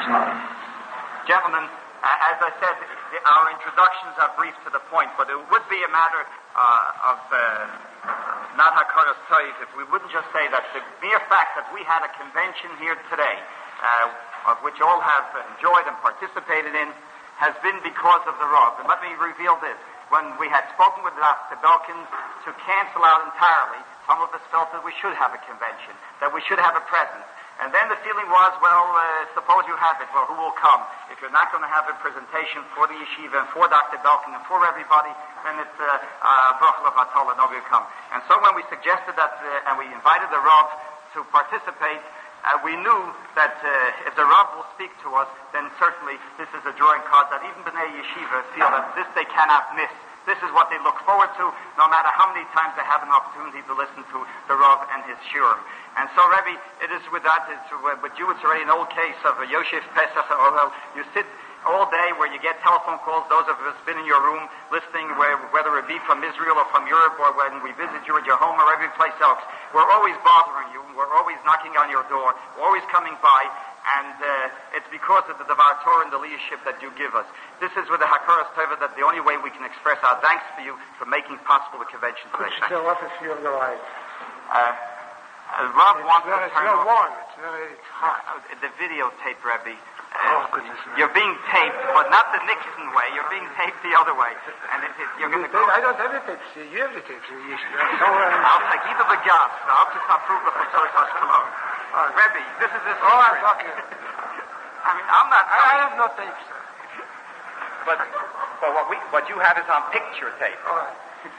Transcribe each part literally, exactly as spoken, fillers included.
Gentlemen, uh, as I said, the, our introductions are brief to the point, but it would be a matter uh, of uh, not hakaras toiv if we wouldn't just say that the mere fact that we had a convention here today, uh, of which all have enjoyed and participated in, has been because of the Rav. And let me reveal this. When we had spoken with the Tibelkins to cancel out entirely, some of us felt that we should have a convention, that we should have a presence. And then the feeling was, well, uh, suppose you have it. Well, who will come? If you're not going to have a presentation for the yeshiva and for Doctor Belkin and for everybody, then it's Brachel of Atola, nobody will come. And so when we suggested that, uh, and we invited the Rav to participate, uh, we knew that uh, if the Rav will speak to us, then certainly this is a drawing card that even B'nai Yeshiva feel that this they cannot miss. This is what they look forward to, no matter how many times they have an opportunity to listen to the Rav and his shiur. And so, Rebbe, it is with that, it's, uh, with you, it's already an old case of a Yosef Pesach, or well, you sit all day where you get telephone calls, those of us been in your room listening, where, whether it be from Israel or from Europe, or when we visit you at your home or every place else. We're always bothering you, we're always knocking on your door, we're always coming by, and uh, it's because of the Devar Torah and the leadership that you give us. This is with the Hakaras Tova that the only way we can express our thanks for you for making possible the convention today. It's still up if you're the light. Uh, uh, Rob it's wants very, to turn it's off. warm. It's very hot. Uh, the videotape, Rebbe. Uh, oh, goodness. You're being taped, but not the Nixon way. You're being taped the other way. And it, it, you're going to go... I don't have the tapes. You have the tapes. You, somewhere I'll take either the gas. I'll just approve the Chatzos Hashkalon. Rebbe, this is his Oh, I'm talking. I mean, I'm not... I, I have no tapes, sir. But, but what, we, what you have is on picture tape. All right.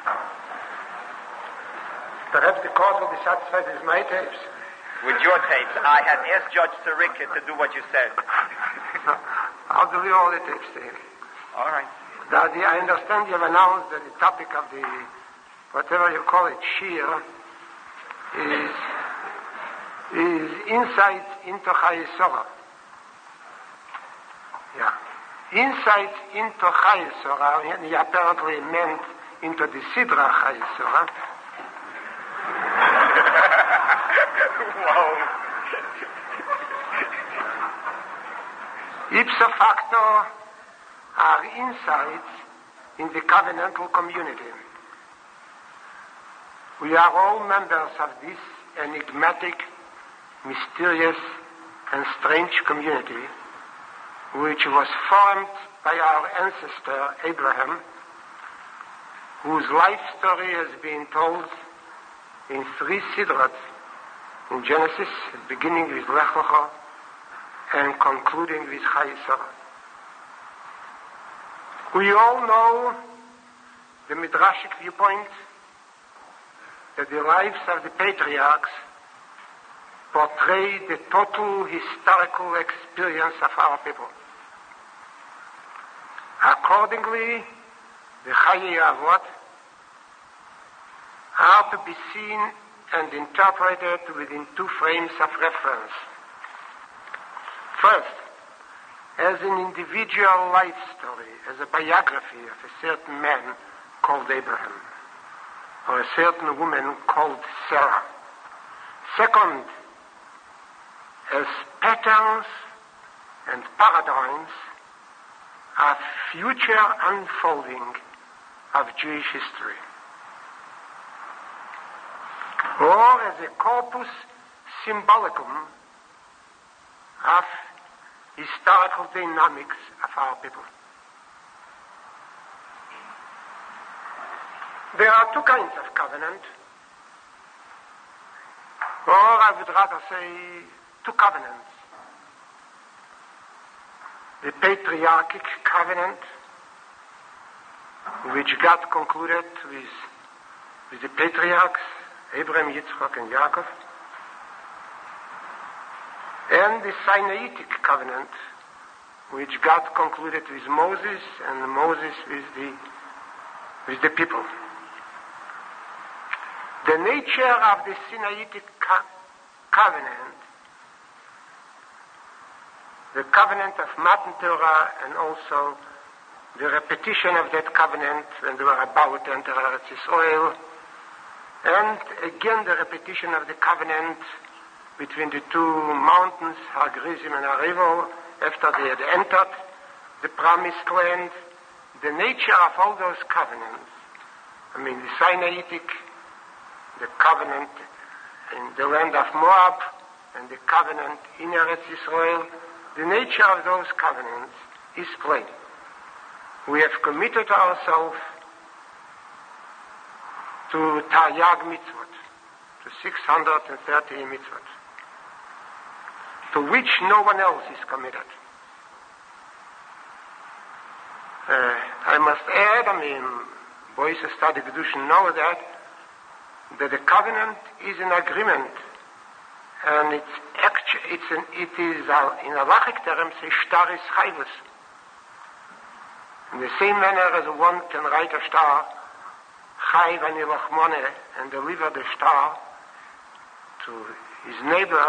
Perhaps the court will be satisfied with my tapes. With your tapes. I had asked Judge Sarika to do what you said. I'll deliver all the tapes to him. All right. Now, the, I understand you have announced that the topic of the, whatever you call it, shiur, is, is insight into Chayei Sorah. Yeah. Insight into Chayei Sorah, and he apparently meant into the Sidra Chayei Sorah. Whoa. Ipso facto are insights in the covenantal community. We are all members of this enigmatic, mysterious, and strange community, which was formed by our ancestor Abraham, whose life story has been told in three sidrot, in Genesis, beginning with Lech Lecha and concluding with Chayei Sorah. We all know the midrashic viewpoint that the lives of the patriarchs portray the total historical experience of our people. Accordingly, the Chayei Avot are to be seen and interpreted within two frames of reference. First, as an individual life story, as a biography of a certain man called Abraham, or a certain woman called Sarah. Second, as patterns and paradigms of future unfolding of Jewish history, or as a corpus symbolicum of historical dynamics of our people. There are two kinds of covenant, or I would rather say two covenants. The patriarchic covenant, which God concluded with, with the patriarchs, Abraham, Yitzchak, and Yaakov, and the Sinaitic covenant, which God concluded with Moses, and Moses with the, with the people. The nature of the Sinaitic co- covenant, the covenant of Matan Torah, and also the repetition of that covenant when they were about to enter Eretz Yisrael, and again the repetition of the covenant between the two mountains, Har Gerizim and Har Evo, after they had entered the promised land, the nature of all those covenants, I mean the Sinaitic, the covenant in the land of Moab, and the covenant in Eretz Israel, the nature of those covenants is plain. We have committed ourselves to Taryag mitzvot, to six hundred thirty mitzvot, to which no one else is committed. Uh, I must add, I mean, boys who study Kedushin know that, that the covenant is an agreement, and it's actually, it's an, it is, a, in halachic terms, a shtaris chayvus. In the same manner as one can write a star, chayv ani lachmone, and deliver the star to his neighbor,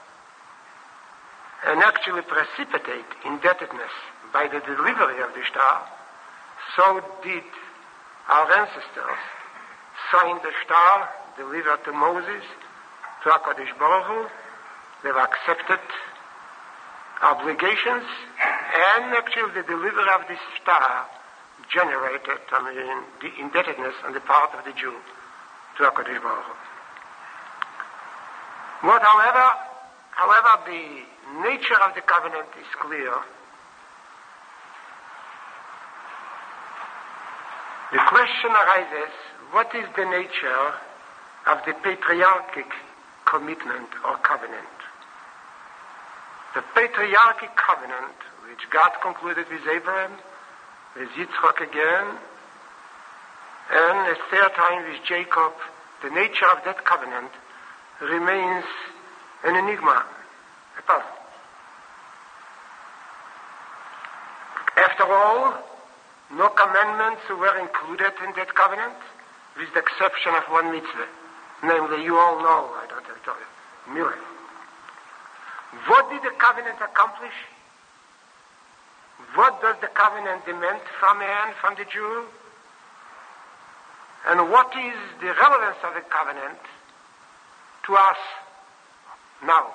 and actually precipitate indebtedness by the delivery of the star, so did our ancestors sign the star, delivered to Moses, to HaKadosh Baruch Hu. They've accepted obligations, and actually the delivery of this star generated, I mean, the indebtedness on the part of the Jew to HaKadosh Baruch Hu. But however, however, the nature of the covenant is clear. The question arises, what is the nature of the patriarchic commitment or covenant? The patriarchic covenant, which God concluded with Abraham, with Yitzchak again, and a third time with Jacob, the nature of that covenant remains an enigma, a puzzle. After all, no commandments were included in that covenant, with the exception of one mitzvah. Namely, you all know, I don't have to tell you, Mila. What did the covenant accomplish? What does the covenant demand from man, from the Jew? And what is the relevance of the covenant to us now?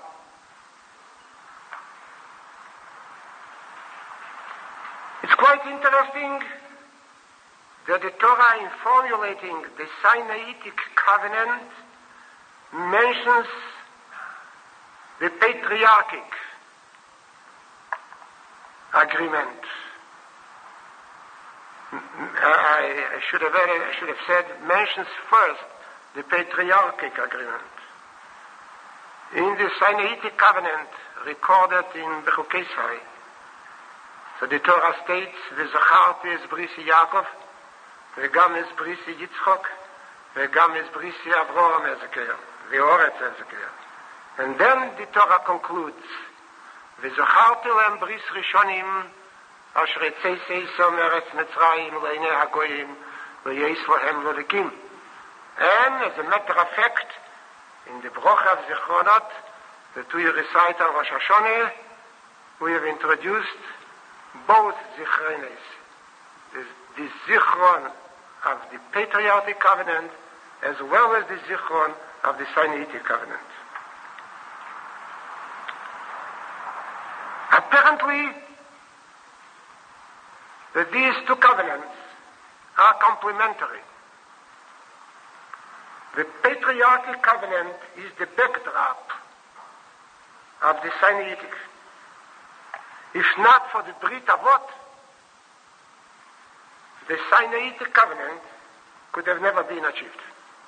It's quite interesting that the Torah, in formulating the Sinaitic covenant, mentions the patriarchic agreement. I, I, should have, I should have said, mentions first the patriarchic agreement. In the Sinaitic covenant recorded in Bechukesai, so the Torah states, "V'zacharti es brisi Yaakov, v'gam es brisi Yitzchok, v'gam es brisi Avraham ezeker, v'oretz ezeker." And then the Torah concludes, "V'zacharti lem bris rishonim, asher etzeiseisom eretz Mitzrayim leinei hagoyim, v'yeis lohem lodekim." And as a matter of fact, in the Brocha of Zichronot, that we recite on Rosh Hashanah, we have introduced both Zichrones, the, the Zichron of the patriarchic covenant as well as the Zichron of the Sinaitic covenant. Apparently, that these two covenants are complementary. The patriarchic covenant is the backdrop of the Sinaitic. If not for the Brit Avot, the Sinaitic covenant could have never been achieved.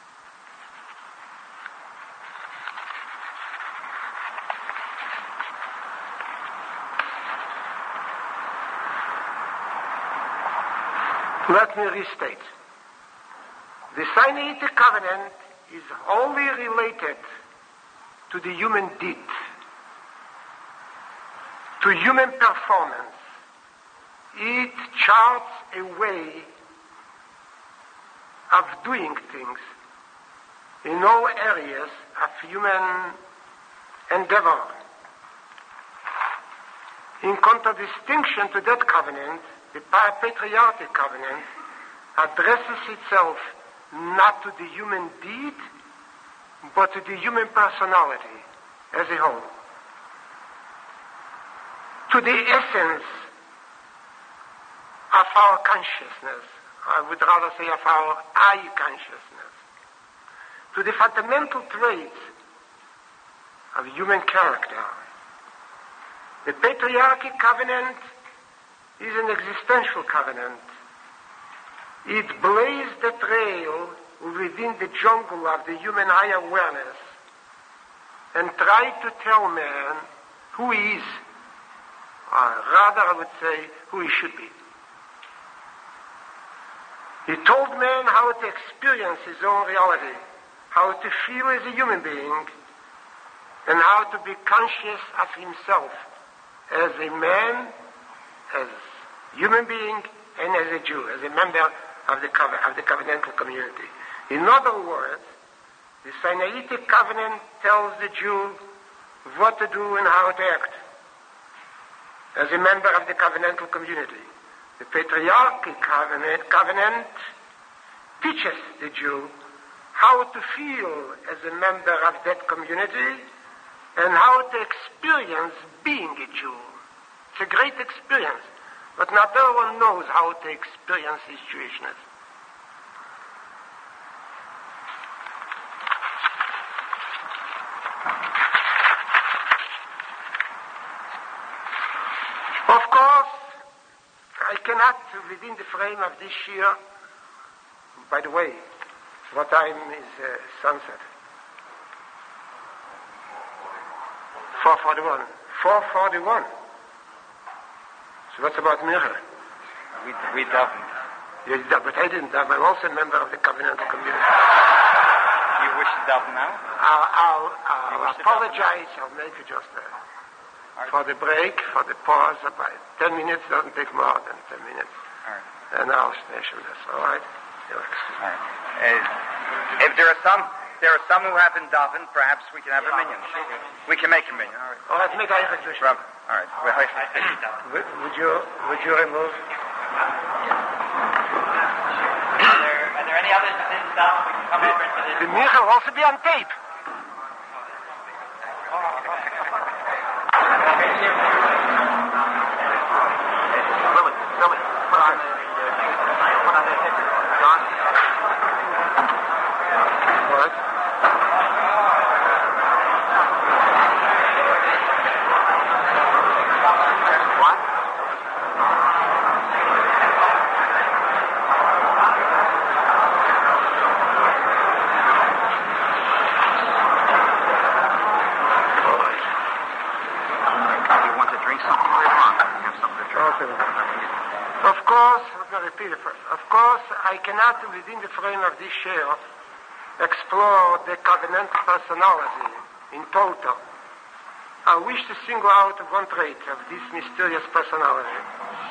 Let me restate. The Sinaitic covenant is wholly related to the human deed, to human performance. It charts a way of doing things in all areas of human endeavor. In contradistinction to that covenant, the patriarchic covenant addresses itself not to the human deed, but to the human personality as a whole. to the essence of our consciousness. I would rather say of our I consciousness, to the fundamental traits of human character. The patriarchic covenant is an existential covenant. It blazed the trail within the jungle of the human high awareness and tried to tell man who he is, or rather I would say who he should be. He told man how to experience his own reality, how to feel as a human being, and how to be conscious of himself as a man, as a human being, and as a Jew, as a member of the, covenant, of the covenantal community. In other words, the Sinaitic covenant tells the Jew what to do and how to act as a member of the covenantal community. The patriarchal covenant, covenant teaches the Jew how to feel as a member of that community and how to experience being a Jew. It's a great experience, but not everyone knows how to experience his Jewishness. Of course, I cannot, within the frame of this year, by the way, what time is uh, sunset? four forty-one. four forty-one. So what's about Mirror? We, we davened. You did, but I didn't daven. I'm also a member of the covenantal community. You wish to daven now? I'll, I'll, I'll apologize. I'll make it just uh, right. for the break, for the pause. About ten minutes doesn't take more than ten minutes. All right. An hour station, that's all right. All right. Uh, if there are some, there are some who haven't davened, perhaps we can have a minyan. We can make a minyan. All right. Oh, let's make a minyan. All right. Would, would you, would you remove? Are there, are there any others within stuff we can come over into this? The minyan will also be on tape. Lily, Lily, put on the, put on the ticket. John? What? What? You want to drink something later on? You have something to drink. Okay. Of course, I'm going to repeat it first. Of course, I cannot, within the frame of this share, explore the covenantal personality in total. I wish to single out one trait of this mysterious personality.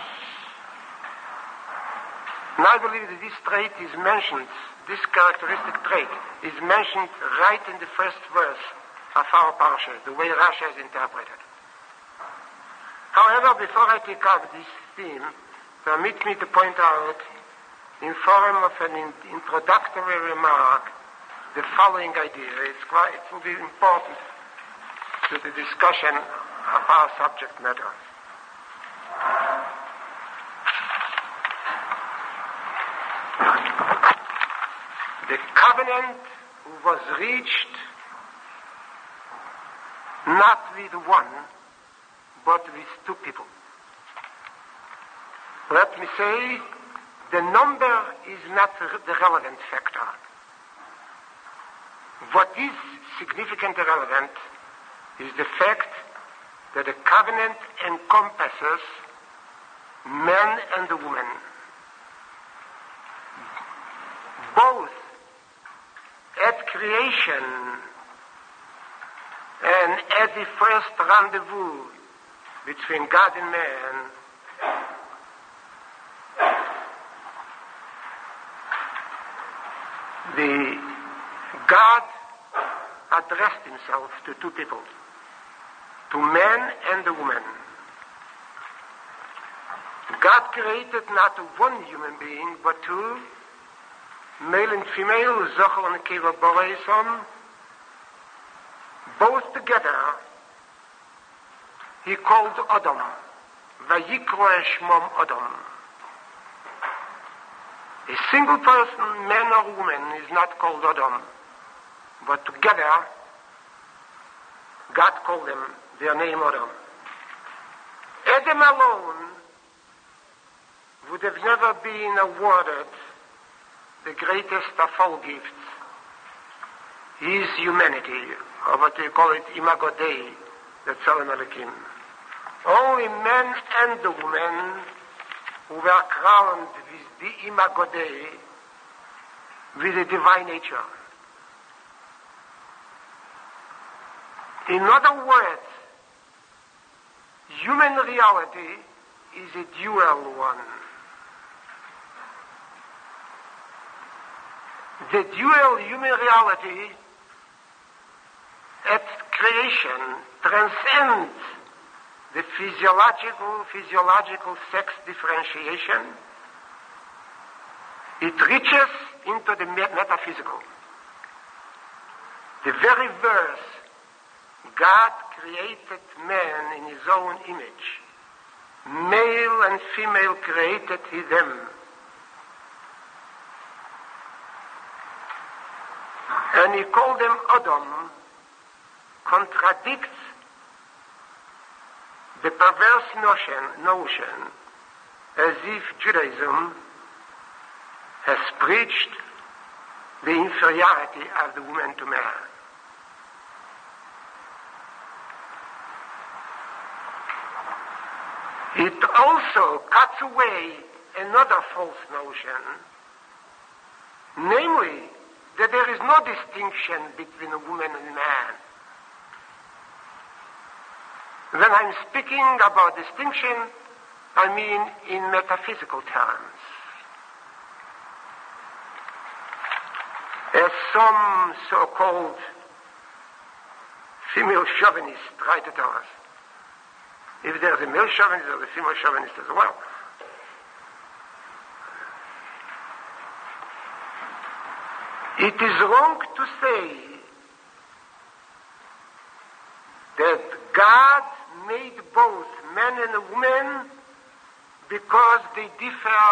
And I believe that this trait is mentioned, this characteristic trait is mentioned right in the first verse of our parsha, the way Rashi has interpreted. However, before I take up this theme, permit me to point out, in form of an in- introductory remark, the following idea. It's quite, it will be important to the discussion of our subject matter. The covenant was reached not with one, but with two people. Let me say, the number is not the relevant factor. What is significant and relevant is the fact that the covenant encompasses man and woman. Both at creation and at the first rendezvous between God and man, the God addressed himself to two people, to man and a woman. God created not one human being, but two, male and female, Zochar and Nekeva Boreison, both together. He called Adam. Vayikro Shmom Odom. A single person, man or woman, is not called Odom, but together, God called them their name Odom. Adam alone would have never been awarded the greatest of all gifts, his humanity, or what they call it, Imago Dei, the Tzelem Elokim. Only men and the women who were crowned with the Imago Dei, with the divine nature. In other words, human reality is a dual one. The dual human reality at creation transcends the physiological, physiological sex differentiation. It reaches into the metaphysical. The very verse, God created man in his own image. Male and female created he them. And he called them Adam, contradicts the perverse notion, notion as if Judaism has preached the inferiority of the woman to man. It also cuts away another false notion, namely that there is no distinction between a woman and man. When I'm speaking about distinction, I mean in metaphysical terms. As some so-called female chauvinists try to tell us, if there's a male chauvinist, there's a female chauvinist as well. It is wrong to say that God made both man and woman because they differ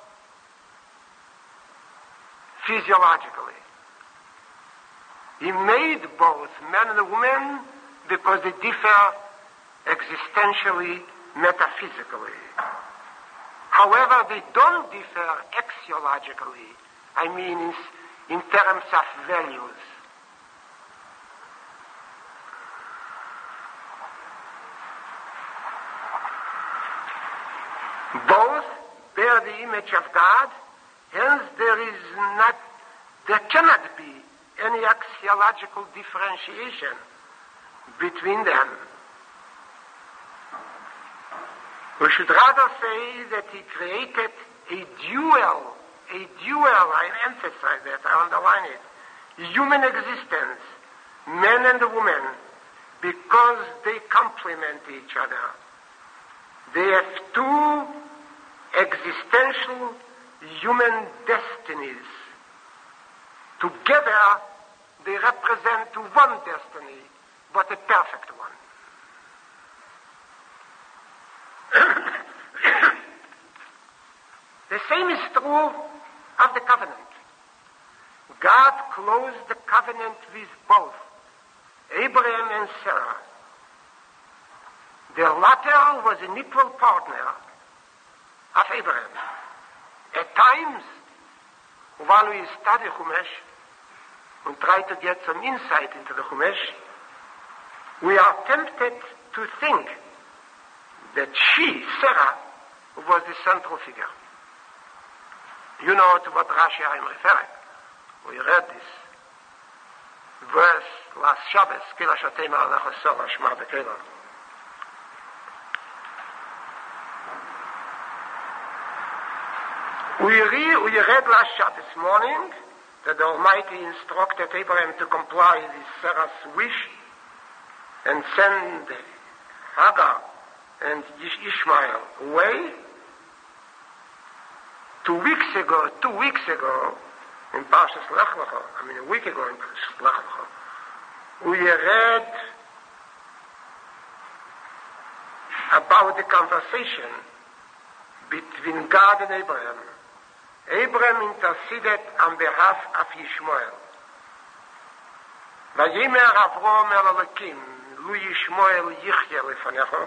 physiologically. He made both man and woman because they differ existentially, metaphysically. However, they don't differ axiologically. I mean, in, in terms of values. Both bear the image of God, hence there is not, there cannot be any axiological differentiation between them. We should rather say that he created a dual, a dual, I emphasize that, I underline it, human existence, man and woman, because they complement each other. They have two existential human destinies. Together, they represent one destiny, but a perfect one. The same is true of the covenant. God closed the covenant with both Abraham and Sarah. The latter was an equal partner of Abraham. At times, while we study Chumash and try to get some insight into the Chumash, we are tempted to think that she, Sarah, was the central figure. You know to what Rashi I am referring. We read this verse last Shabbos, Kila Shatema Alachosora Shma Bekela. We, re- we read last Shabbos morning that the Almighty instructed Abraham to comply with Sarah's wish and send Hagar and Ishmael away. Two weeks ago, two weeks ago, in Parshas Lech Lecha, I mean a week ago in Parshas Lech Lecha, we read about the conversation between God and Abraham. Abraham interceded on behalf of Yishmael. Vayimer Avrom el Elokim, Lu Yishmael Yichye lefanecho.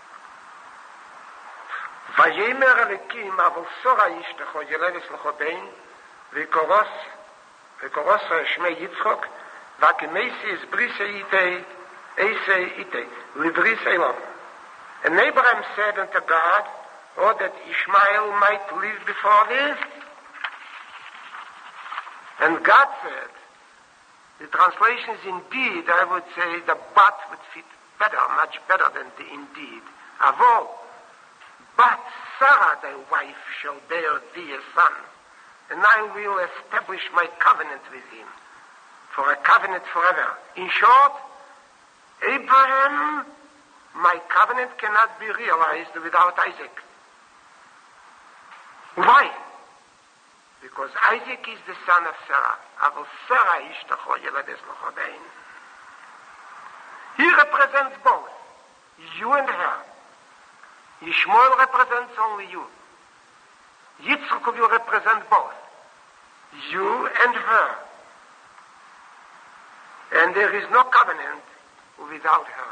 Vayimer Elokim avol Sora yishtecho yeledes lecho bein, v'koros, v'koros Shmei Yitzchok, v'akemesi es brise itei, eise itei, libris elom. And Abraham said unto God, oh, that Ishmael might live before this. And God said, the translation is indeed, I would say, the but would fit better, much better than the indeed. Avol, but Sarah thy wife shall bear thee a son, and I will establish my covenant with him, for a covenant forever. In short, Abraham, my covenant cannot be realized without Isaac. Why? Because Isaac is the son of Sarah. Avol Sarah ishtacho yeledes lecho bein. He represents both, you and her. Yishmael represents only you. Yitzchak will represent both, you and her. And there is no covenant without her.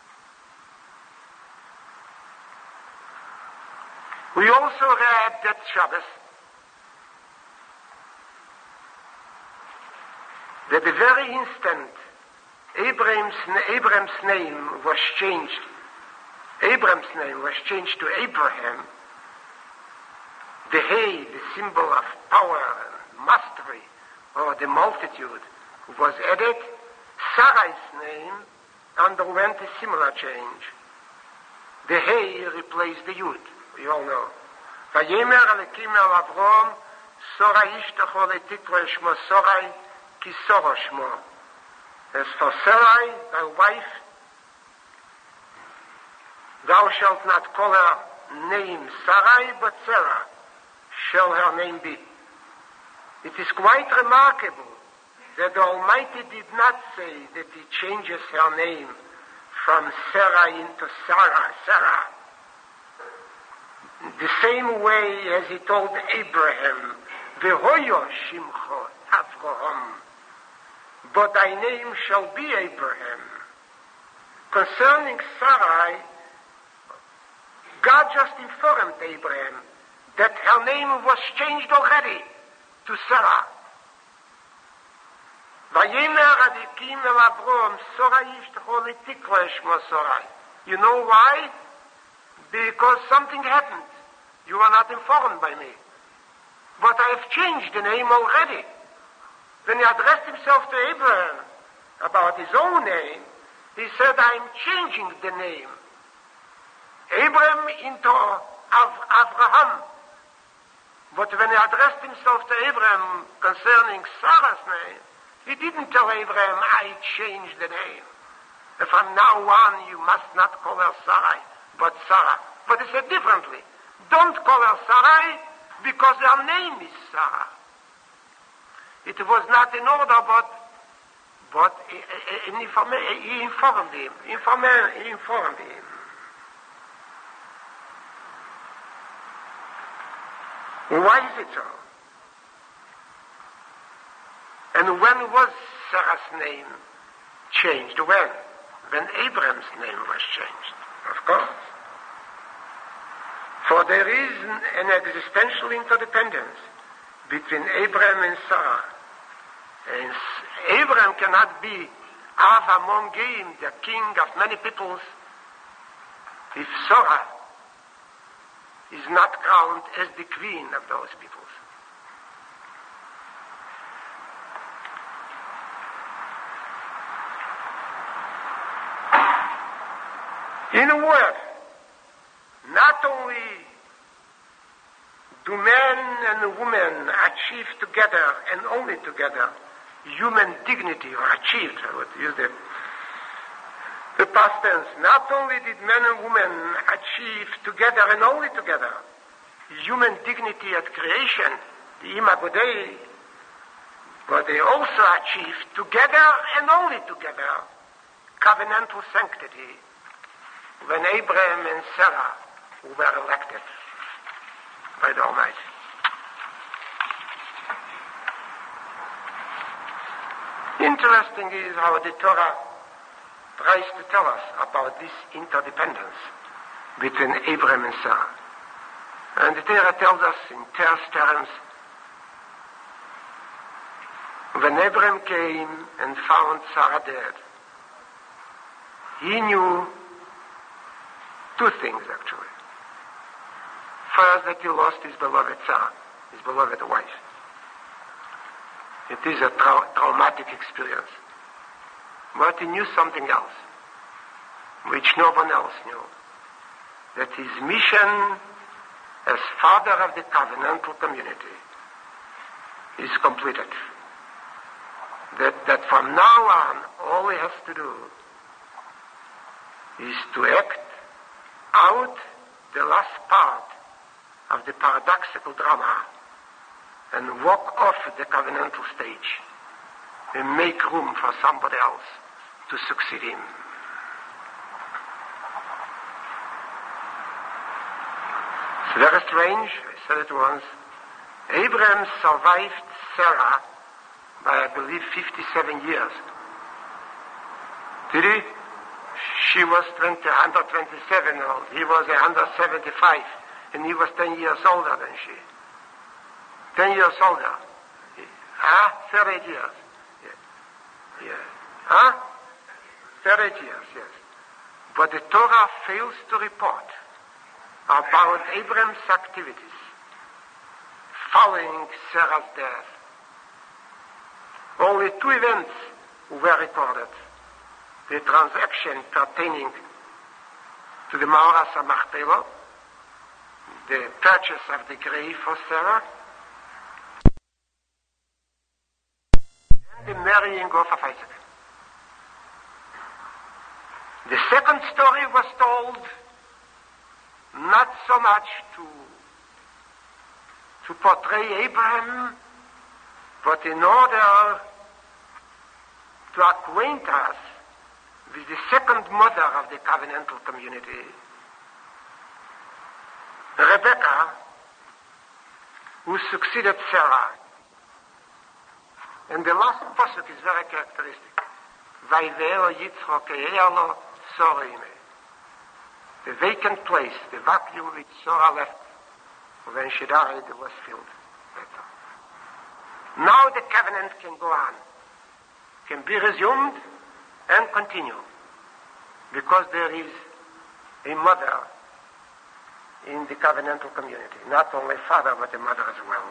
We also read that Shabbos that the very instant Abraham's, Abraham's name was changed, Abraham's name was changed to Abraham, the hay, the symbol of power and mastery, or the multitude, was added. Sarai's name underwent a similar change. The hay replaced the yud. We all know. Vayemer Elokim el Avrom, Sora ishtacho letikro shmo Sorai, ki Sora shmo. As for Sarai, thy wife, thou shalt not call her name Sarai, but Sarah shall her name be. It is quite remarkable that the Almighty did not say that he changes her name from Sarah into Sarah, Sarah. The same way as he told Abraham, V'hoyo shimcho Avraham, but thy name shall be Abraham. Concerning Sarai, God just informed Abraham that her name was changed already to Sarah. Vayemer Elokim el Avrom, Sora yishtacho letikro shmo Sorai. You know why? Because something happened. You are not informed by me. But I have changed the name already. When he addressed himself to Abraham about his own name, he said, I am changing the name. Abraham into Av- Avraham. But when he addressed himself to Abraham concerning Sarah's name, he didn't tell Abraham, I changed the name. And from now on, you must not call her Sarai, but Sarah. But he said differently. Don't call her Sarai, because her name is Sarah. It was not in order, but but he, he, he informed him. Informed, he informed him. Why is it so? And when was Sarah's name changed? When? When Abraham's name was changed, of course. For there is an existential interdependence between Abraham and Sarah. And Abraham cannot be Av among him, the king of many peoples, if Sarah is not crowned as the queen of those peoples. In a word, not only do men and women achieve together and only together human dignity, or achieved, I would use the, the past tense. Not only did men and women achieve together and only together human dignity at creation, the Imago Dei, but they also achieved together and only together covenantal sanctity when Abraham and Sarah were elected by the Almighty. Interesting is how the Torah tries to tell us about this interdependence between Abraham and Sarah. And the Torah tells us in terse terms, when Abraham came and found Sarah dead, he knew two things actually. First, that he lost his beloved Sarah, his beloved wife. It is a trau- traumatic experience. But he knew something else, which no one else knew. That his mission as father of the covenantal community is completed. That, that from now on, all he has to do is to act out the last part of the paradoxical drama and walk off the covenantal stage and make room for somebody else to succeed him. It's very strange, I said it once. Abraham survived Sarah by, I believe, fifty-seven years. Did he? She was twenty, one hundred twenty-seven old. He was one hundred seventy-five, and he was ten years older than she. ten years older. Huh? thirty years. Yeah. Yeah. Huh? thirty years, yes. But the Torah fails to report about Abraham's activities following Sarah's death. Only two events were recorded. The transaction pertaining to the Ma'oras HaMachpelah, the purchase of the grave for Sarah, and the marrying of Isaac. The second story was told not so much to, to portray Abraham, but in order to acquaint us with the second mother of the covenantal community, Rebecca, who succeeded Sarah. And the last pasuk is very characteristic. Vayveo Yitzchok e'elo Sorime. The vacant place, the vacuum which Sarah left when she died was filled. Now the covenant can go on, can be resumed and continue, because there is a mother in the covenantal community, not only father but a mother as well.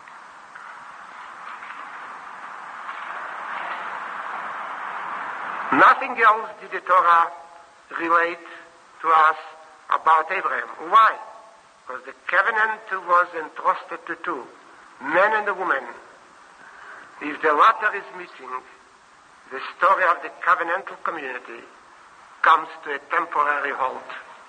Nothing else did the Torah relate to us about Abraham. Why? Because the covenant was entrusted to two, man and a woman. If the latter is missing, the story of the covenantal community comes to a temporary halt.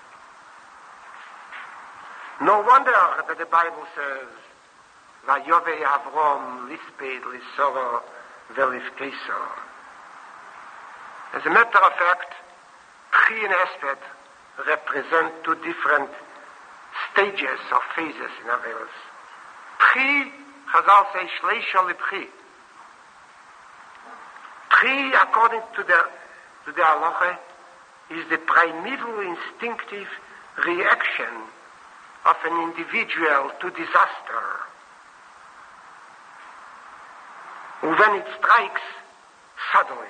No wonder that the Bible says, Vayove Avrom lisped lisoro velifkeso. As a matter of fact, Pri and Hesped represent two different stages or phases in Averos. Pri, Chazal says, Shleisha Lepri. Pri, according to the, to the halacha, is the primeval instinctive reaction of an individual to disaster. When it strikes suddenly,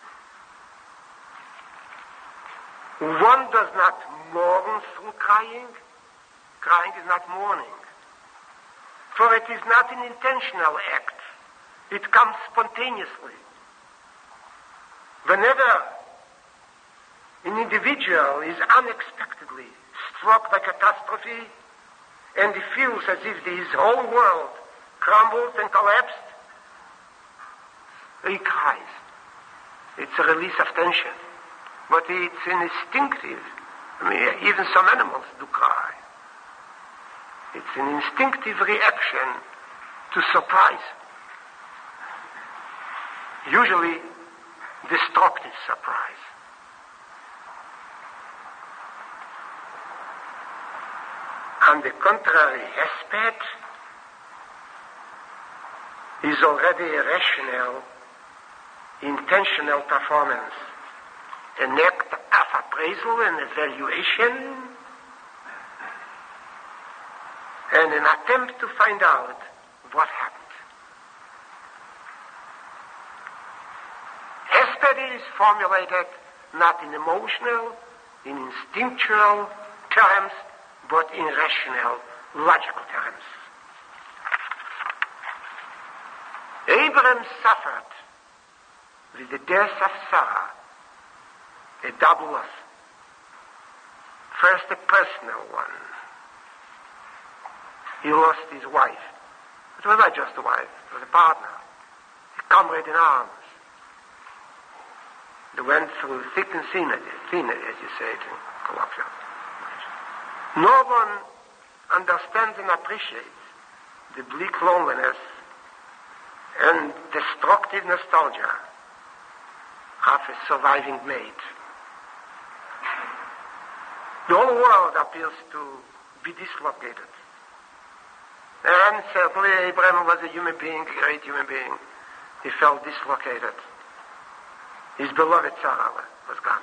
one does not mourn through crying. Crying is not mourning. For it is not an intentional act. It comes spontaneously. Whenever an individual is unexpectedly struck by catastrophe and he feels as if his whole world crumbled and collapsed, he cries. It's a release of tension. But it's an instinctive. I mean, even some animals do cry. It's an instinctive reaction to surprise. Usually, destructive surprise. On the contrary, Hesped is already a rational, intentional performance, an act of appraisal and evaluation, and an attempt to find out what happened. Hesped is formulated not in emotional, in instinctual terms, but in rational, logical terms. Abraham suffered with the death of Sarah a double loss. First, a personal one. He lost his wife. It was not just a wife, it was a partner, a comrade in arms. They went through thick and thin, thin as you say it in colloquial. No one understands and appreciates the bleak loneliness and destructive nostalgia of a surviving mate. The whole world appears to be dislocated. And certainly Abraham was a human being, a great human being. He felt dislocated. His beloved Sarah was gone.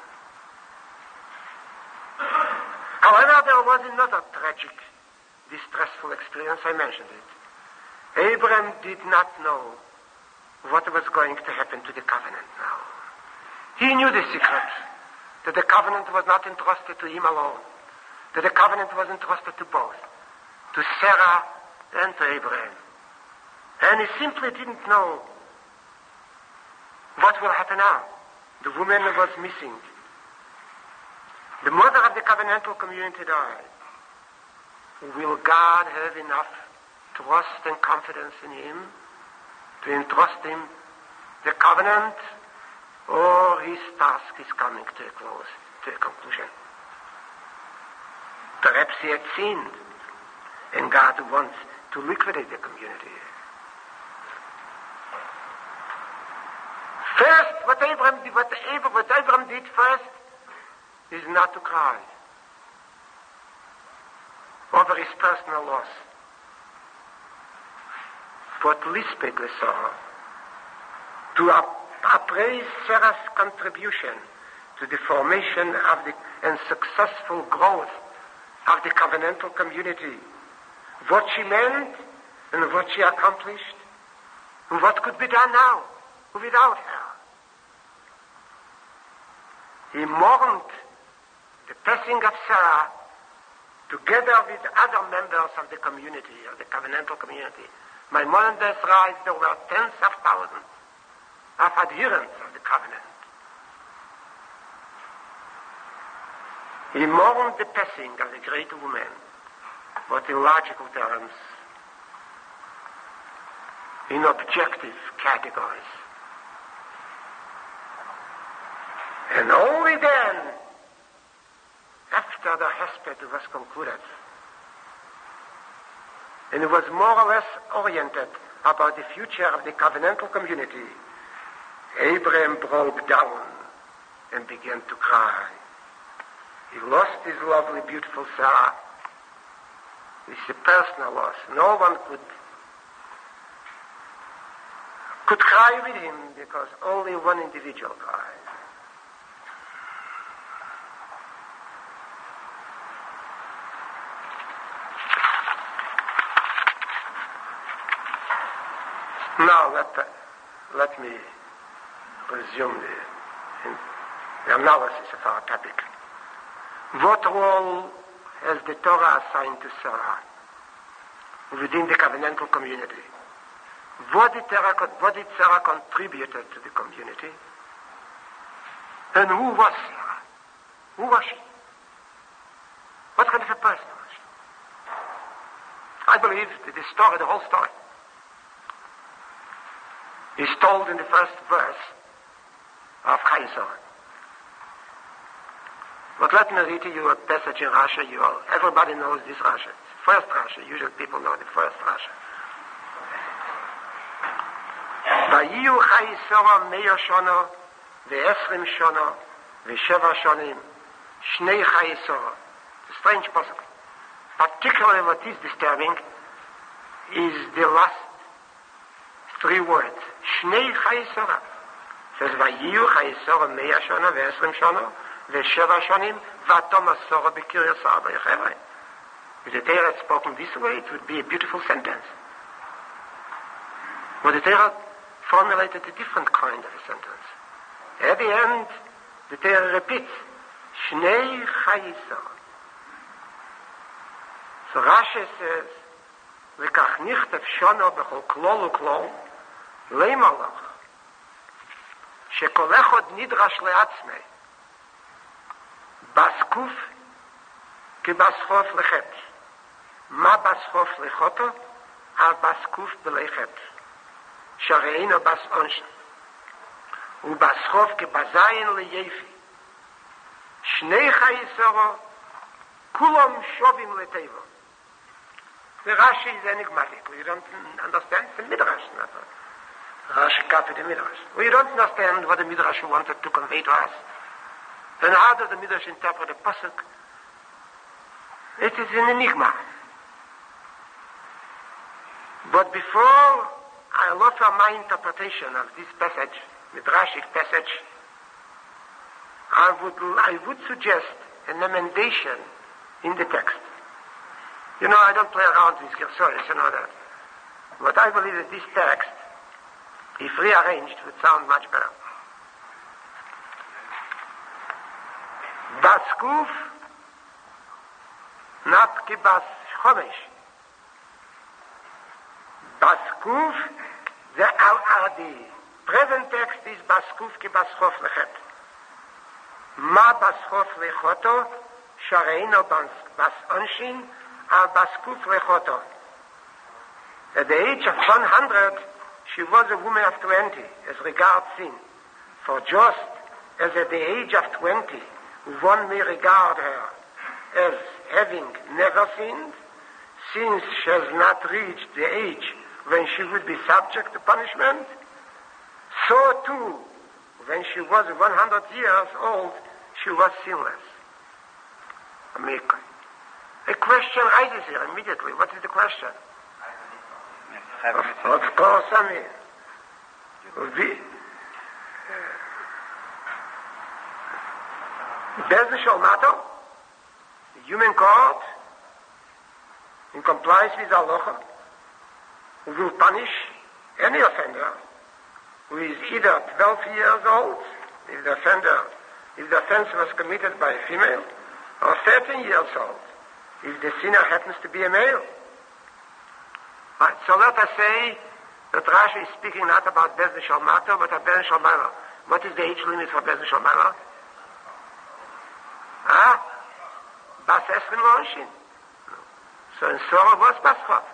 However, there was another tragic, distressful experience. I mentioned it. Abraham did not know what was going to happen to the covenant now. He knew the secret, that the covenant was not entrusted to him alone, that the covenant was entrusted to both, to Sarah and to Abraham. And he simply didn't know what will happen now. The woman was missing. The mother of the covenantal community died. Will God have enough trust and confidence in him to entrust him the covenant, or his task is coming to a close, to a conclusion? Perhaps he had sinned, and God wants to liquidate the community. First, what Abraham did, what Abraham, what Abraham did first is not to cry over his personal loss, but lisped with sorrow, to ap- appraise Sarah's contribution to the formation of the and successful growth of the covenantal community, what she meant and what she accomplished, and what could be done now without her. He mourned the passing of Sarah together with other members of the community, of the covenantal community. Maimonides writes there were tens of thousands of adherents of the covenant. He mourned the passing of the great woman, but in logical terms, in objective categories. And only then, after the Hesped was concluded, and it was more or less oriented about the future of the covenantal community, Abraham broke down and began to cry. He lost his lovely, beautiful Sarah. It's a personal loss. No one could could cry with him because only one individual cried. Now let, let me resume the, the analysis of our topic. What role has the Torah assigned to Sarah within the covenantal community? What did, Sarah, what did Sarah contribute to the community? And who was Sarah? Who was she? What kind of a person was she? I believe that the story, the whole story, is told in the first verse of Chayei Sarah. But let me read to you a passage in Rashi. You all, everybody knows this Rashi. First Rashi. Usually people know the first Rashi. Vayiyu Chayei Sarah meir shana ve'esrim shana ve'sheva shanim shnei Chayei Sarah. It's a strange passage. Particularly what is disturbing is the last three words. Shnei Chayesora. It says, Vayiyu Chayesora Meya Shona Ve'esrim Shona Ve'sheva Shonim V'atom Asora B'kiryas Arba Yechevai. If the Torah had spoken this way, it would be a beautiful sentence. But the Torah formulated a different kind of a sentence. At the end, the Torah repeats, Shnei Chayesora. So Rashi says, Lekach nichtef shono b'chol klol uklol, leimalach, shekol echod nidrash le'atzmei, bas kuf ki bas chof lechet. Ma bas chof lechoto, al bas kuf belechet. Shareino bas onshen. U bas chof ki bazayin leyefi. Shnei chayisoro, kulom shovim letevo. The Rashi is enigmatic. We don't understand the Midrash. Rashi copied the Midrash. We don't understand what the Midrash wanted to convey to us. Then how does the Midrash interpret the Pasuk? It is an enigma. But before I offer my interpretation of this passage, Midrashic passage, I would, I would suggest an emendation in the text. You know, I don't play around with Gersoris and all that. But I believe that this text, if rearranged, would sound much better. Bas Kuf, not ki Bas Chomesh. Bas Kuf, the, uh, the present text is Bas Kuf ki Bas Chof Lechet. Ma Bas Chof Lechoto, Shareino Bas Onshin, Al Bas Kuf Lechoto. At the age of one hundred, she was a woman of twenty, as regards sin. For just as at the age of twenty, one may regard her as having never sinned, since she has not reached the age when she would be subject to punishment, so too, when she was one hundred years old, she was sinless. Amika. A question rises here immediately. What is the question? Of, of course, I mean, we, Bezdin shall matter. The human court, in compliance with halacha, will punish any offender who is either twelve years old, if the offender, if the offense was committed by a female, or thirteen years old, if the sinner happens to be a male. Right, so let us say that Rashi is speaking not about Bezdin shall matter, but about Bezdin shall matter. What is the age limit for Bezdin shall matter? Ah? Bas Esrim Lonshin. So in Sorah was Bas Chof.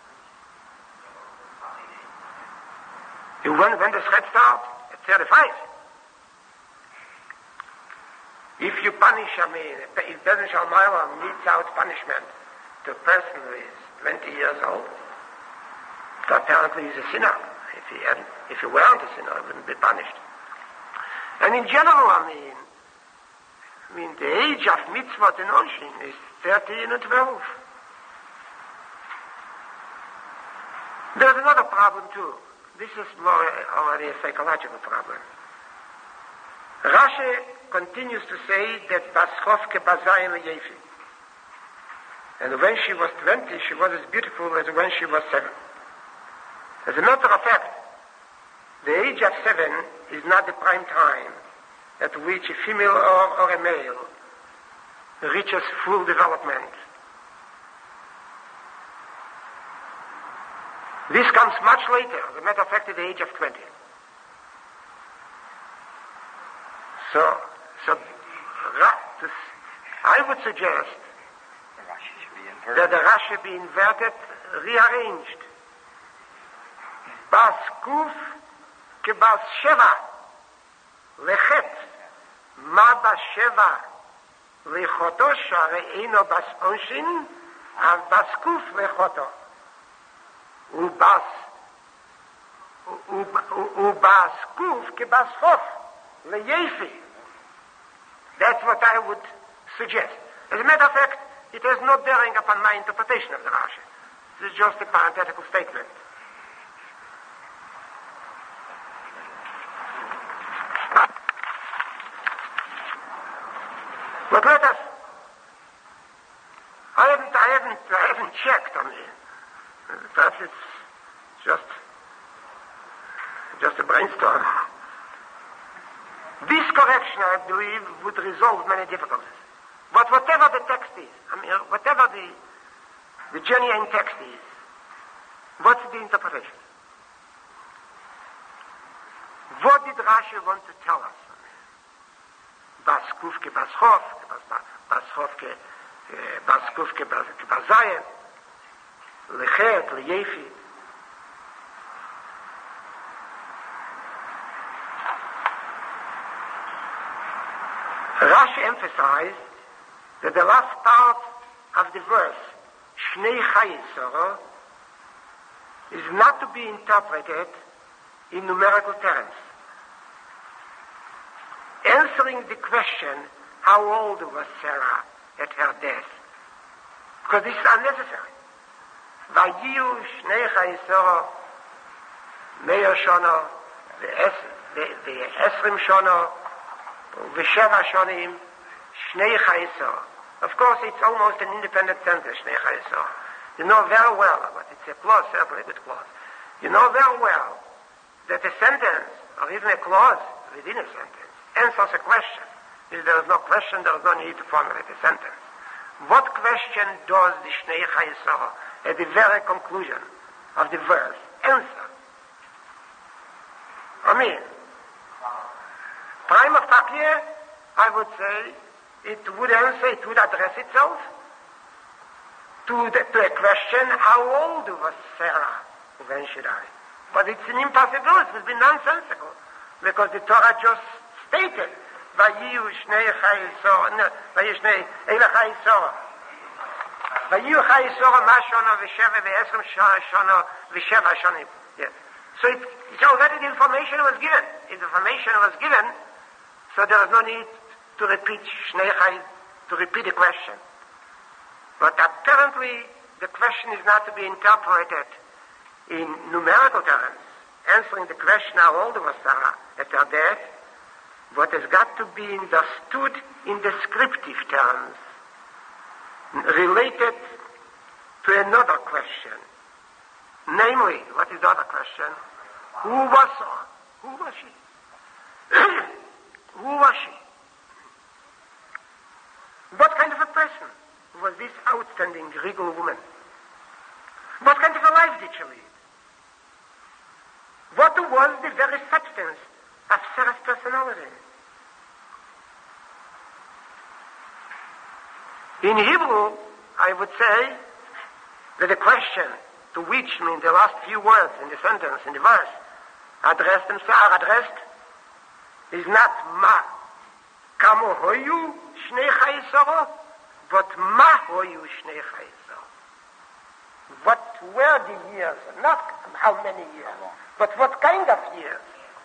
When, when does Chet start? At thirty-five. If you punish, I mean, if Bezdin shall matter meets out punishment to a person who is twenty years old, so apparently he's a sinner. If he hadn't, if he weren't a sinner, he wouldn't be punished. And in general, I mean, I mean, the age of mitzvot and onshin is thirteen and twelve. There's another problem too. This is more already a psychological problem. Rashi continues to say that Bas Chof ke Bazayin Yefi. And when she was twenty, she was as beautiful as when she was seven. As a matter of fact, the age of seven is not the prime time at which a female or, or a male reaches full development. This comes much later, as a matter of fact, at the age of twenty. So, so I would suggest that the Rashi be inverted, rearranged. Bas Kuf ke Bas Sheva lechet ma Bas Sheva lechoto share eino Bas Onshin al Bas Kuf lechoto u Bas u Bas Kuf ke Bas Chof leyefi. That's what I would suggest. As a matter of fact, it has no bearing upon my interpretation of the Rashi. This is just a parenthetical statement. But let us, I haven't, I haven't, I haven't checked on it. Perhaps it's just, just a brainstorm. This correction, I believe, would resolve many difficulties. But whatever the text is, I mean, whatever the, the genuine text is, what's the interpretation? What did Rashi want to tell us? Bas kufke bas chof, bas chofke bas kufke bas zayin, lechet, leyefi. Rashi emphasized that the last part of the verse, Shnei Chayesoro, is not to be interpreted in numerical terms. Answering the question, how old was Sarah at her death? Because this is unnecessary. Vayiyu Shnei Chayesoro, Meir Shono, the Esrim Shono, V'sheva Shonim, Shnei Chayesoro. Of course, it's almost an independent sentence, Shnei Chayesoro. You know very well, but it's a clause, certainly a good clause. You know very well that a sentence, or even a clause within a sentence, answers a question. If there is no question, there is no need to formulate a sentence. What question does the Shnei Chayesoro at the very conclusion of the verse answer? I mean, prima facie, I would say, it would answer, it would address itself to, the, to a question, how old was Sarah when she died? But it's an impossibility, it would be nonsensical, because the Torah just stated, Vayiyu Shnei Chayesoro, no, Vayiyu Shnei Eila Chayesoro. Vayiyu Chayesoro Ma Shono V'sheva V'esrim Shono V'sheva Shonim. Yes. So it, it's already the information was given. If the information was given, so there is no need to repeat Shnei Chay, to repeat the question. But apparently the question is not to be interpreted in numerical terms, answering the question how old was Sarah at her death, but has got to be understood in descriptive terms, related to another question. Namely, what is the other question? Who was her? Who was she? Who was she? What kind of a person was this outstanding, regal woman? What kind of a life did she lead? What was the very substance of Sarah's personality? In Hebrew, I would say that the question to which, I mean, the last few words in the sentence, in the verse, addressed themselves, are addressed, is not ma kamo hoyu shnei chayesoro, but ma hoyu shnei chayesoro. What were the years? Not how many years, but what kind of years?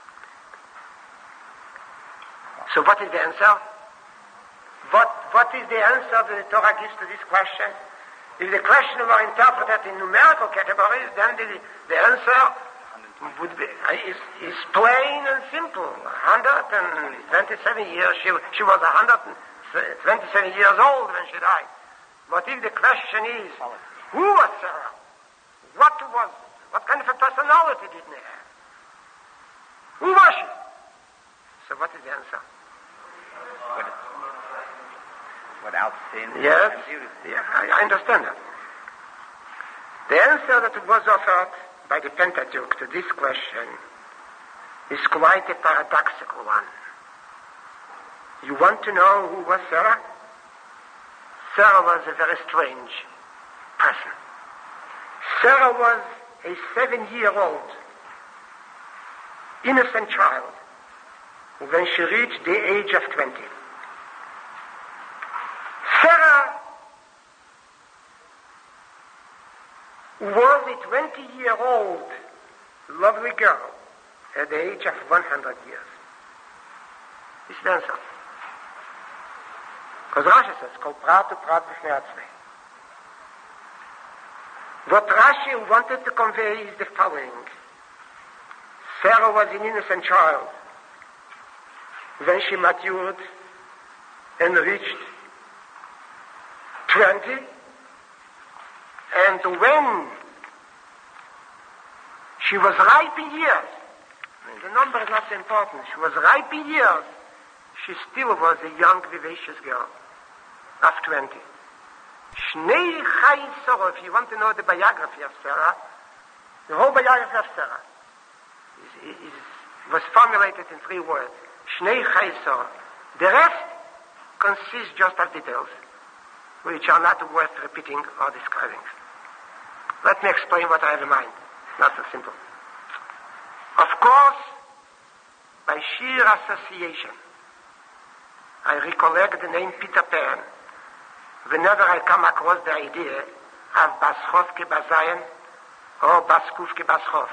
So what is the answer? What, what is the answer that the Torah gives to this question? If the question were interpreted in numerical categories, then the, the answer would be, is, is plain and simple. one hundred twenty-seven years, she, she was one hundred twenty-seven years old when she died. But if the question is, who was Sarah? What was, what kind of a personality did she have? Who was she? So what is the answer? Without sin. Yes, yeah, I, I understand that. The answer that was offered by the Pentateuch to this question is quite a paradoxical one. You want to know who was Sarah? Sarah was a very strange person. Sarah was a seven-year-old innocent child when she reached the age of twenty. Sarah was a twenty-year-old lovely girl at the age of one hundred years. This is the answer. Because Rashi says, Kol prat u prat b'shnei atzmei. What Rashi wanted to convey is the following. Sarah was an innocent child. When she matured and reached twenty, and when she was ripe in years, I mean, the number is not so important, she was ripe in years, she still was a young, vivacious girl of twenty. Shnei Chai Sarah, if you want to know the biography of Sarah, the whole biography of Sarah is, is, was formulated in three words. Shnei Chai Sarah. The rest consists just of details, which are not worth repeating or describing. Let me explain what I have in mind. Not so simple. Of course, by sheer association, I recollect the name Peter Pan whenever I come across the idea of Baschov ke Bazayan or Baskuf ke Baschov.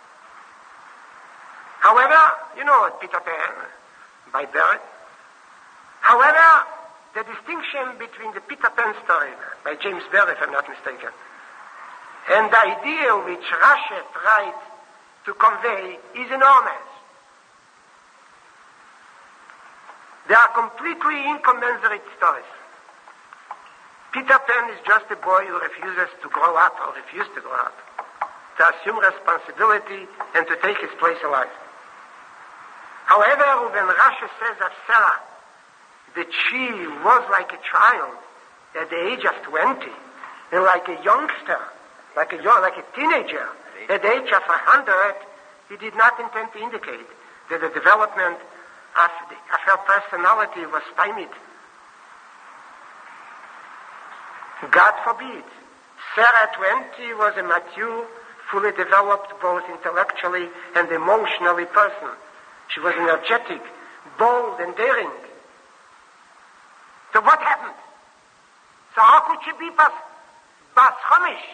However, you know Peter Pan by birth. However, the distinction between the Peter Pan story by James Barrie, if I'm not mistaken, and the idea which Rashi tried to convey is enormous. They are completely incommensurate stories. Peter Pan is just a boy who refuses to grow up or refused to grow up, to assume responsibility and to take his place in life. However, when Rashi says of Sarah that she was like a child at the age of twenty, and like a youngster, like a young, like a teenager at the age of a hundred, he did not intend to indicate that the development of, the, of her personality was stymied. God forbid. Sarah at twenty was a mature, fully developed both intellectually and emotionally person. She was energetic, bold, and daring. So what happened? So how could she be Bas, Bas Chamish?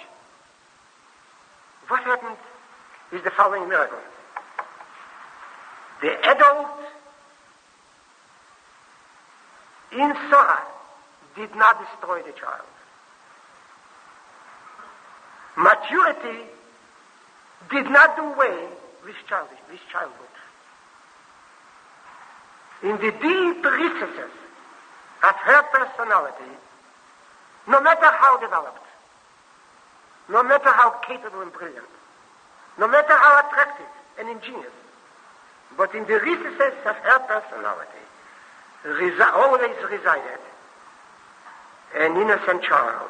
What happened is the following miracle. The adult in Sarah did not destroy the child. Maturity did not do away with childish, with childhood. In the deep recesses of her personality, no matter how developed, no matter how capable and brilliant, no matter how attractive and ingenious, but in the recesses of her personality resi- always resided an innocent child.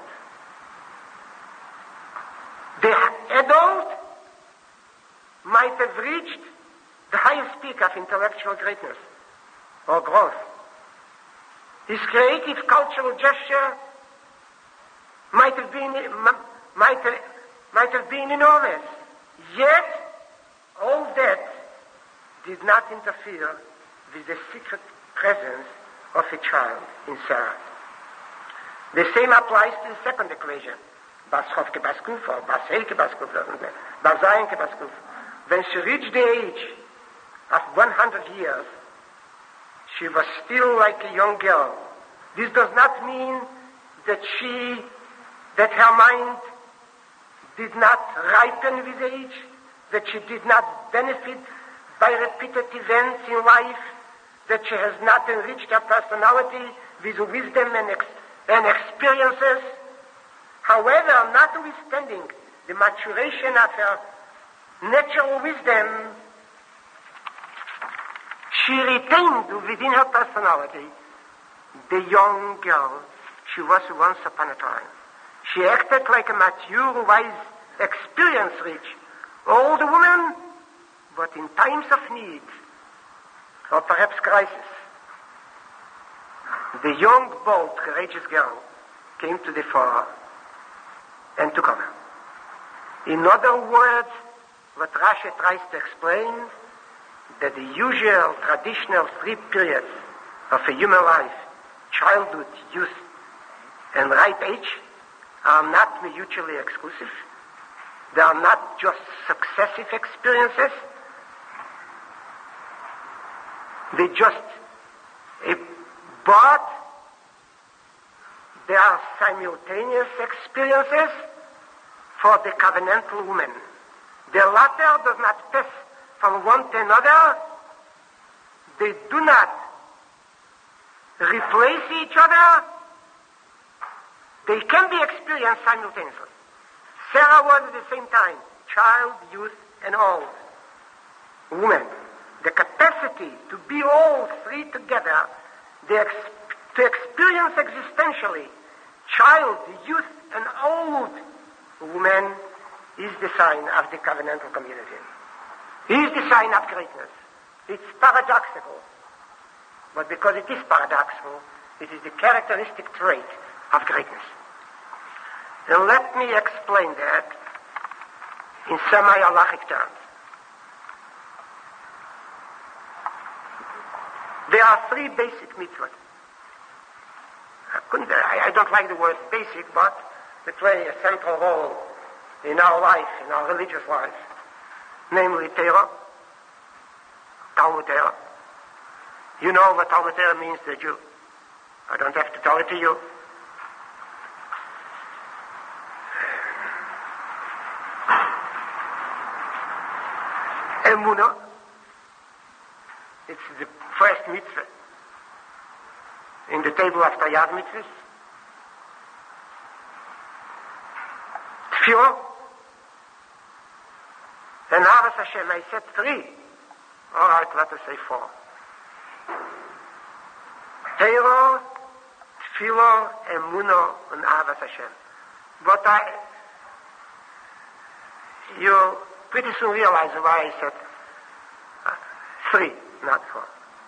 The adult might have reached the highest peak of intellectual greatness or growth. His creative cultural gesture might have been might have, might have been enormous. Yet all that did not interfere with the secret presence of a child in Sarah. The same applies to the second equation. Baschov ke Baskuf or Basei ke Baskuf, doesn't it? Bazayin ke Baskuf. When she reached the age of one hundred years, she was still like a young girl. This does not mean that she, that her mind did not ripen with age, that she did not benefit by repeated events in life, that she has not enriched her personality with wisdom and, ex- and experiences. However, notwithstanding the maturation of her natural wisdom, she retained within her personality the young girl she was once upon a time. She acted like a mature, wise, experience-rich old woman, but in times of need, or perhaps crisis, the young, bold, courageous girl came to the fore and took over. In other words, what Rashi tries to explain, that the usual traditional three periods of a human life, childhood, youth, and ripe age, are not mutually exclusive. They are not just successive experiences. They just, a, but they are simultaneous experiences for the covenantal woman. The latter does not pass from one to another. They do not replace each other. They can be experienced simultaneously. Sarah was at the same time child, youth, and old. Woman. The capacity to be all three together, the ex- to experience existentially child, youth, and old woman is the sign of the covenantal community. Is the sign of greatness. It's paradoxical. But because it is paradoxical, it is the characteristic trait of greatness. And let me explain that in semi-halachic terms. There are three basic mitzvot. I, couldn't, I, I don't like the word basic, but they play a central role in our life, in our religious life. Namely, Torah, Talmud Torah. You know what Talmud Torah means to a Jew. I don't have to tell it to you. Emunah. It's the first mitzvah in the table of Tayyad mitzvahs. Tefillah. And Ahavas Hashem. I said three. All right, let us say four. Torah, Tefillah, Emunah, and Ahavas Hashem. But I, you pretty soon realize why I said uh, three, not four.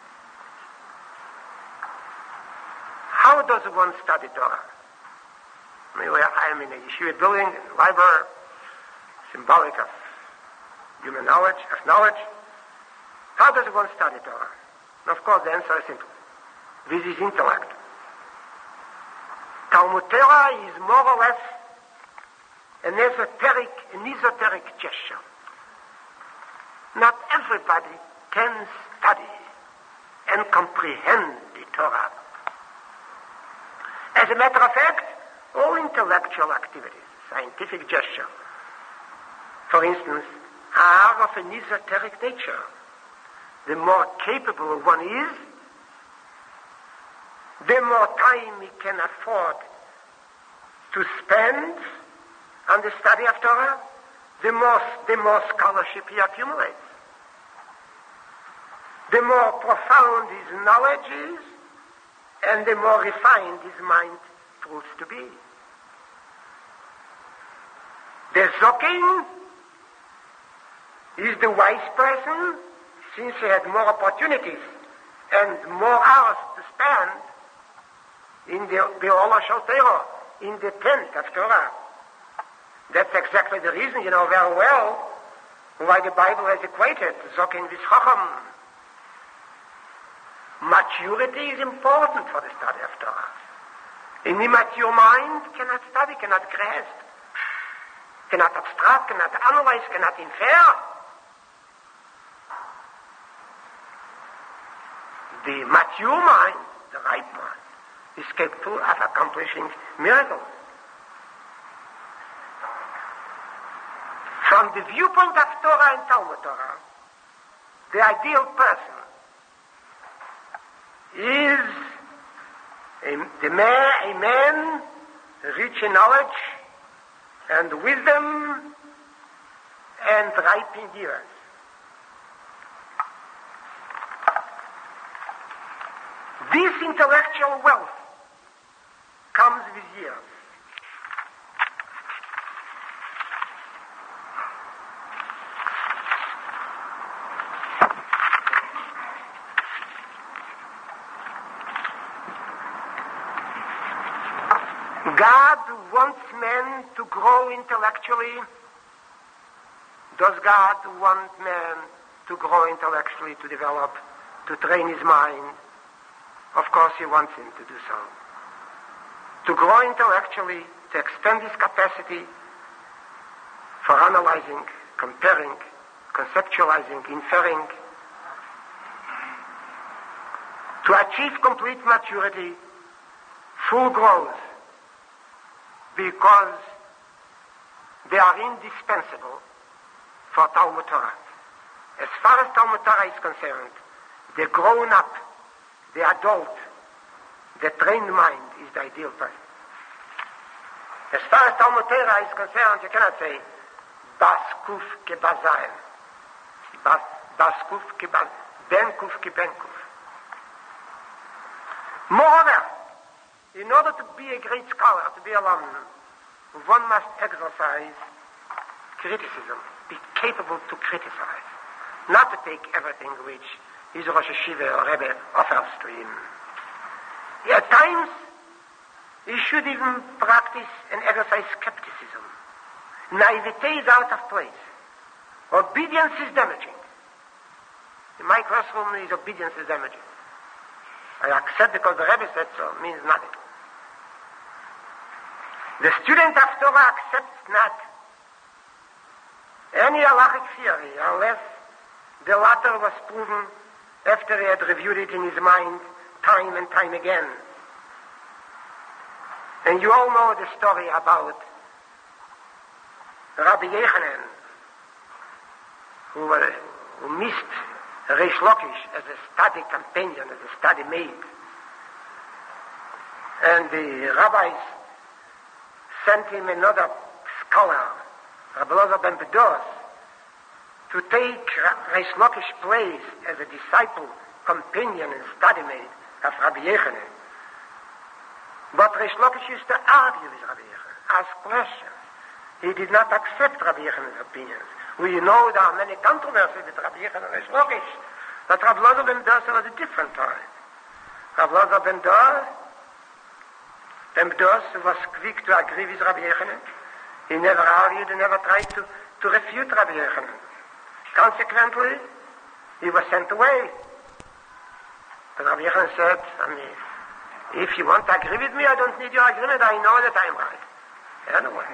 How does one study Torah? I mean, I'm in a yeshiva building, a library, symbolic of human knowledge, of knowledge. How does one study Torah? And of course, the answer is simple. This is intellect. Talmud Torah is more or less an esoteric, an esoteric gesture. Not everybody can study and comprehend the Torah. As a matter of fact, all intellectual activities, scientific gesture, for instance, are of an esoteric nature. The more capable one is, the more time he can afford to spend on the study of Torah, the more, the more scholarship he accumulates. The more profound his knowledge is, and the more refined his mind proves to be. The Zokin is the wise person, since he had more opportunities and more hours to spend in the, the Olah Shel Torah, in the tent of Torah. That's exactly the reason, you know very well, why the Bible has equated Zokin with Chacham. Maturity is important for the study of Torah. An immature mind cannot study, cannot grasp, cannot abstract, cannot analyze, cannot infer. The mature mind, the right mind, is capable of accomplishing miracles. From the viewpoint of Torah and Talmud Torah, the ideal person is a, the man, a man rich in knowledge and wisdom and ripe in years. This intellectual wealth comes with years. God wants men to grow intellectually. Does God want man to grow intellectually, to develop, to train his mind? Of course he wants him to do so. To grow intellectually, to expand his capacity for analyzing, comparing, conceptualizing, inferring, to achieve complete maturity, full growth, because they are indispensable for Talmud Torah. As far as Talmud Torah is concerned, the grown-up, the adult, the trained mind is the ideal person. As far as Talmud Torah is concerned, you cannot say, Bas Kuf ke Bazayin. Bas Kuf ke Baz, Ben Kuf ke Ben Kuf. Moreover, in order to be a great scholar, to be a alum, one must exercise criticism, be capable to criticize, not to take everything which his Rosh Hashiva or Rebbe offers to him. At times, he should even practice and exercise skepticism. Naivete is out of place. Obedience is damaging. In my classroom, his obedience is damaging. I accept because the Rebbe said so, means nothing. The student of Torah accepts not any halachic theory unless the latter was proven after he had reviewed it in his mind time and time again. And you all know the story about Rabbi Yechanan, who, uh, who missed Reish Lakish as a study companion, as a study mate. And the rabbis sent him another scholar, Rabbi Elazar ben Bedos, to take Reish Lakish's place as a disciple, companion, and study mate of Rabbi Yechanan. But Reish Lakish used to argue with Rabbi Yechanan, ask questions. He did not accept Rabbi Yechanan's opinions. We know there are many controversies with Rabbi Yechanan and Reish Lakish, but Rabbi Elazar ben Bedos was a different time. Rabbi Elazar ben Bedos, ben Bedos was quick to agree with Rabbi Yechanan. He never argued and never tried to, to refute Rabbi Yechanan. Consequently, he was sent away. But Rabbi Yechanan said, I mean, if you want to agree with me, I don't need your agreement. I know that I'm right. Anyway.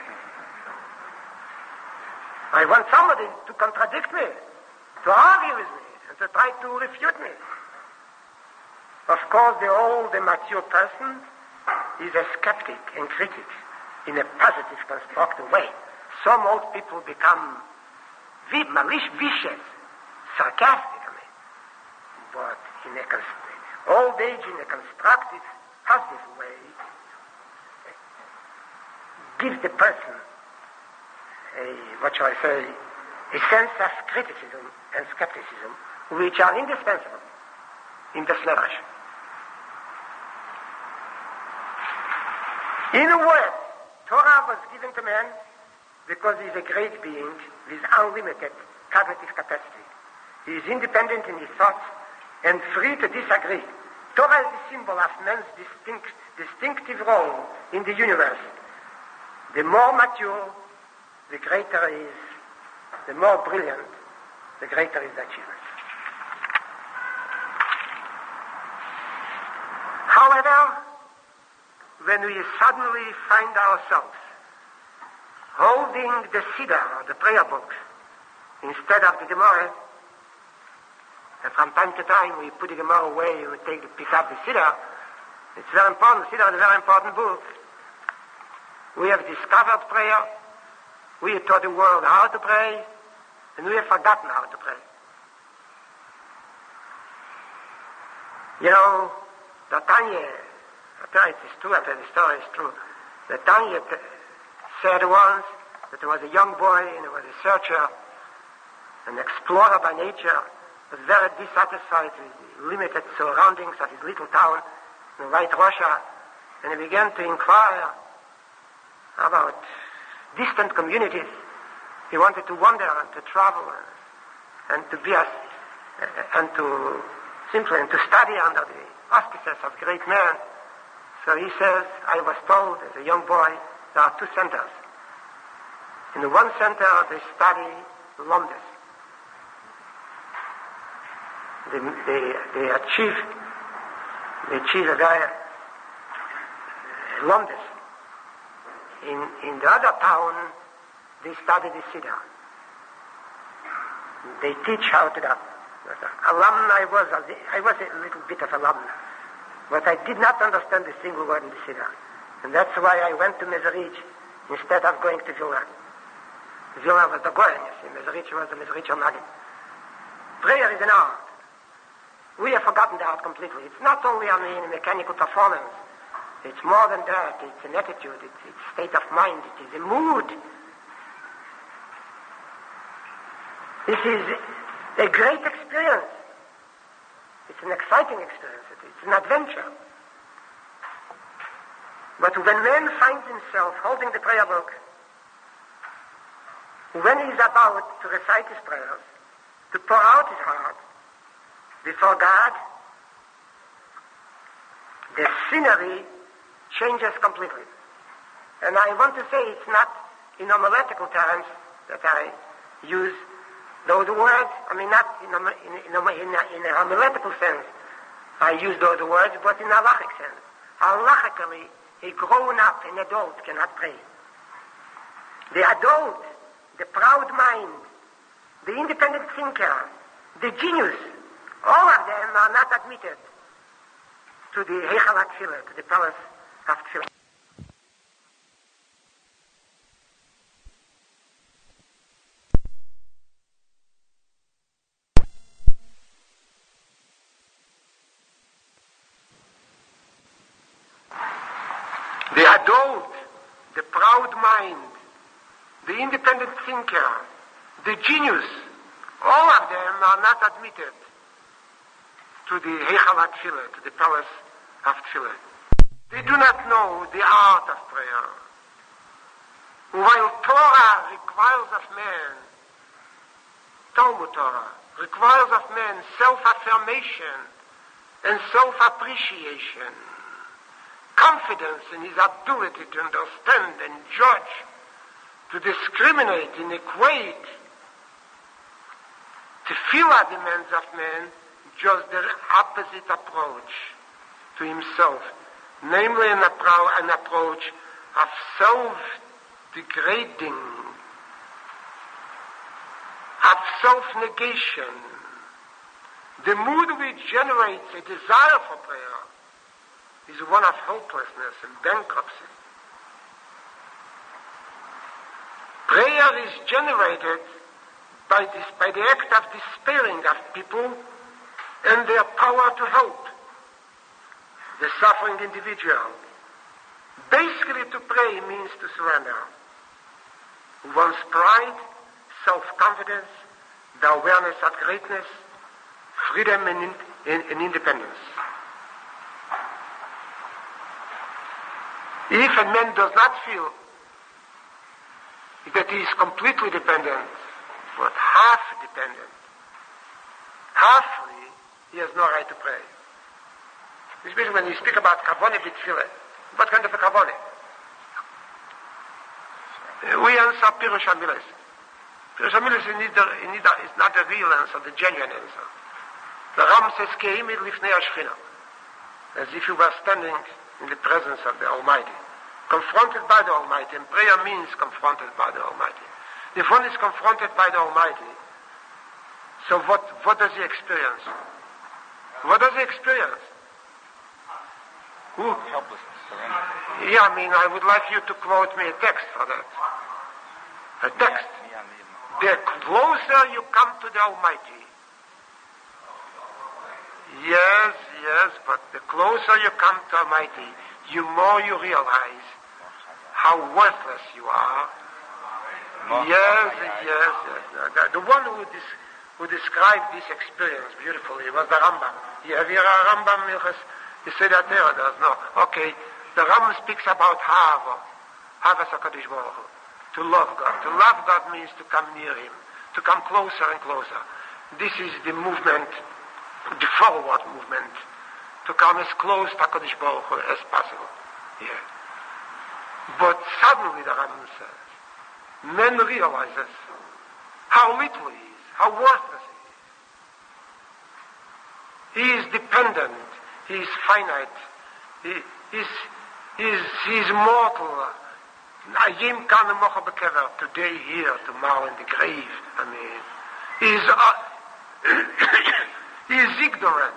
I want somebody to contradict me, to argue with me, and to try to refute me. Of course, the old and mature person is a skeptic and critic in a positive, constructive way. Some old people become malicious, vicious, sarcastic, I mean. But in a const- old age, in a constructive, positive way, gives the person a, what shall I say, a sense of criticism and skepticism, which are indispensable in the Slavish. In a word, Torah was given to man because he is a great being with unlimited cognitive capacity. He is independent in his thoughts and free to disagree. Torah is the symbol of man's distinct, distinctive role in the universe. The more mature, the greater is, the more brilliant, the greater is the achievement. However, when we suddenly find ourselves holding the Siddur, or the prayer book, instead of the Gemara, and from time to time we put the Gemara away and we take the, pick up the Siddur, it's very important. The Siddur is a very important book. We have discovered prayer, we have taught the world how to pray, and we have forgotten how to pray. You know, the Tanya, it is true, I tell the story is true. The Tanya t- said once that there was a young boy and he was a searcher, an explorer by nature, was very dissatisfied with the limited surroundings of his little town in White Russia, and he began to inquire about distant communities. He wanted to wander and to travel and, and to be as, uh, and to simply and to study under the auspices of great men. So he says, I was told as a young boy, there are two centers. In the one center, they study Lomdes. They, they, they achieve, they achieve a very Lomdes. In, in the other town, they study the Siddur. They teach how to do. Alumni was, I was a little bit of alumni, but I did not understand a single word in the Siddur. And that's why I went to Mezerich instead of going to Vilna. Vilna was the Goyen, you see, Mezritch was the Mezritch Maggid. Prayer is an art. We have forgotten the art completely. It's not only, I mean, a mechanical performance. It's more than that. It's an attitude. It's, it's a state of mind. It is a mood. This is a great experience. It's an exciting experience. It's an adventure. But when man finds himself holding the prayer book, when he is about to recite his prayers, to pour out his heart before God, the scenery changes completely. And I want to say it's not in homiletical terms that I use those words. I mean, not in, in, in, in, in a homiletical sense I use those words, but in a halachic sense. Halachically, a grown-up, an adult cannot pray. The adult, the proud mind, the independent thinker, the genius, all of them are not admitted to the Heichal HaTfilah, to the palace of Tfilah. The adult, the proud mind, the independent thinker, the genius, all of them are not admitted to the Heichal HaTfilah, to the palace of Tfilah. They do not know the art of prayer. While Torah requires of man, Talmud Torah requires of man self-affirmation and self-appreciation, confidence in his ability to understand and judge, to discriminate and equate. Tefillah demands of man just the opposite approach to himself, namely an, appro- an approach of self-degrading, of self-negation. The mood which generates a desire for prayer is one of hopelessness and bankruptcy. Prayer is generated by, this, by the act of despairing of people and their power to help the suffering individual. Basically, to pray means to surrender one's pride, self-confidence, the awareness of greatness, freedom and, in, and, and independence. If a man does not feel that he is completely dependent, but half dependent, halfly, he has no right to pray. Especially when you speak about kavone b'tfilah. What kind of a kavone? We answer Pirush HaMiles. Pirush HaMiles is, is not the real answer, the genuine answer. The Ram says, Ke'imid lifnei Ashchina, as if you were standing in the presence of the Almighty, confronted by the Almighty, and prayer means confronted by the Almighty. If one is confronted by the Almighty, so what, what does he experience? What does he experience? Who? Helplessness, surrender. Yeah, I mean, I would like you to quote me a text for that. A text. Yeah, yeah, The closer you come to the Almighty. Yes, yes, but the closer you come to Almighty, the more you realize how worthless you are. Yes, yes, yes. The, the one who, dis, who described this experience beautifully was the Rambam. You have here a Rambam, you say that there, does no. Okay, the Rambam speaks about Hava, Hava HaKadosh Baruch Hu, to love God. To love God means to come near Him, to come closer and closer. This is the movement, the forward movement, to come as close to HaKadosh Baruch Hu as possible. Yeah. But suddenly the Rambam says, man realizes how little he is, how worthless he is. He is dependent, he is finite, he is, he is, he is mortal. Today here, tomorrow in the grave. I mean, he is, uh, he is ignorant.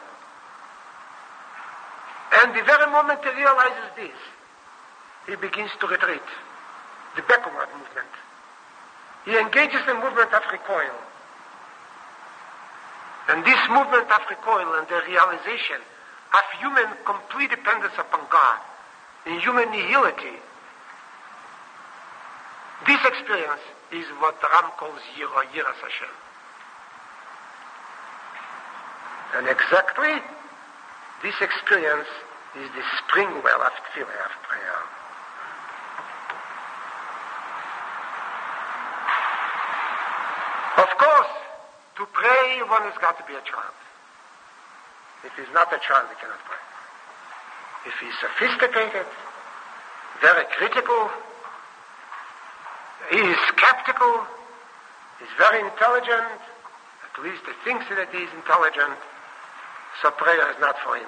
And the very moment he realizes this, he begins to retreat, the backward movement. he engages in movement of recoil. And this movement of recoil and the realization of human complete dependence upon God, in human nihility, this experience is what Ram calls Yira, Yiras Hashem. And exactly this experience is the spring well of tefillah, of prayer. Of course, to pray, one has got to be a child. If he's not a child, he cannot pray. If he's sophisticated, very critical, he is skeptical, he's very intelligent, at least he thinks that he is intelligent, so prayer is not for him.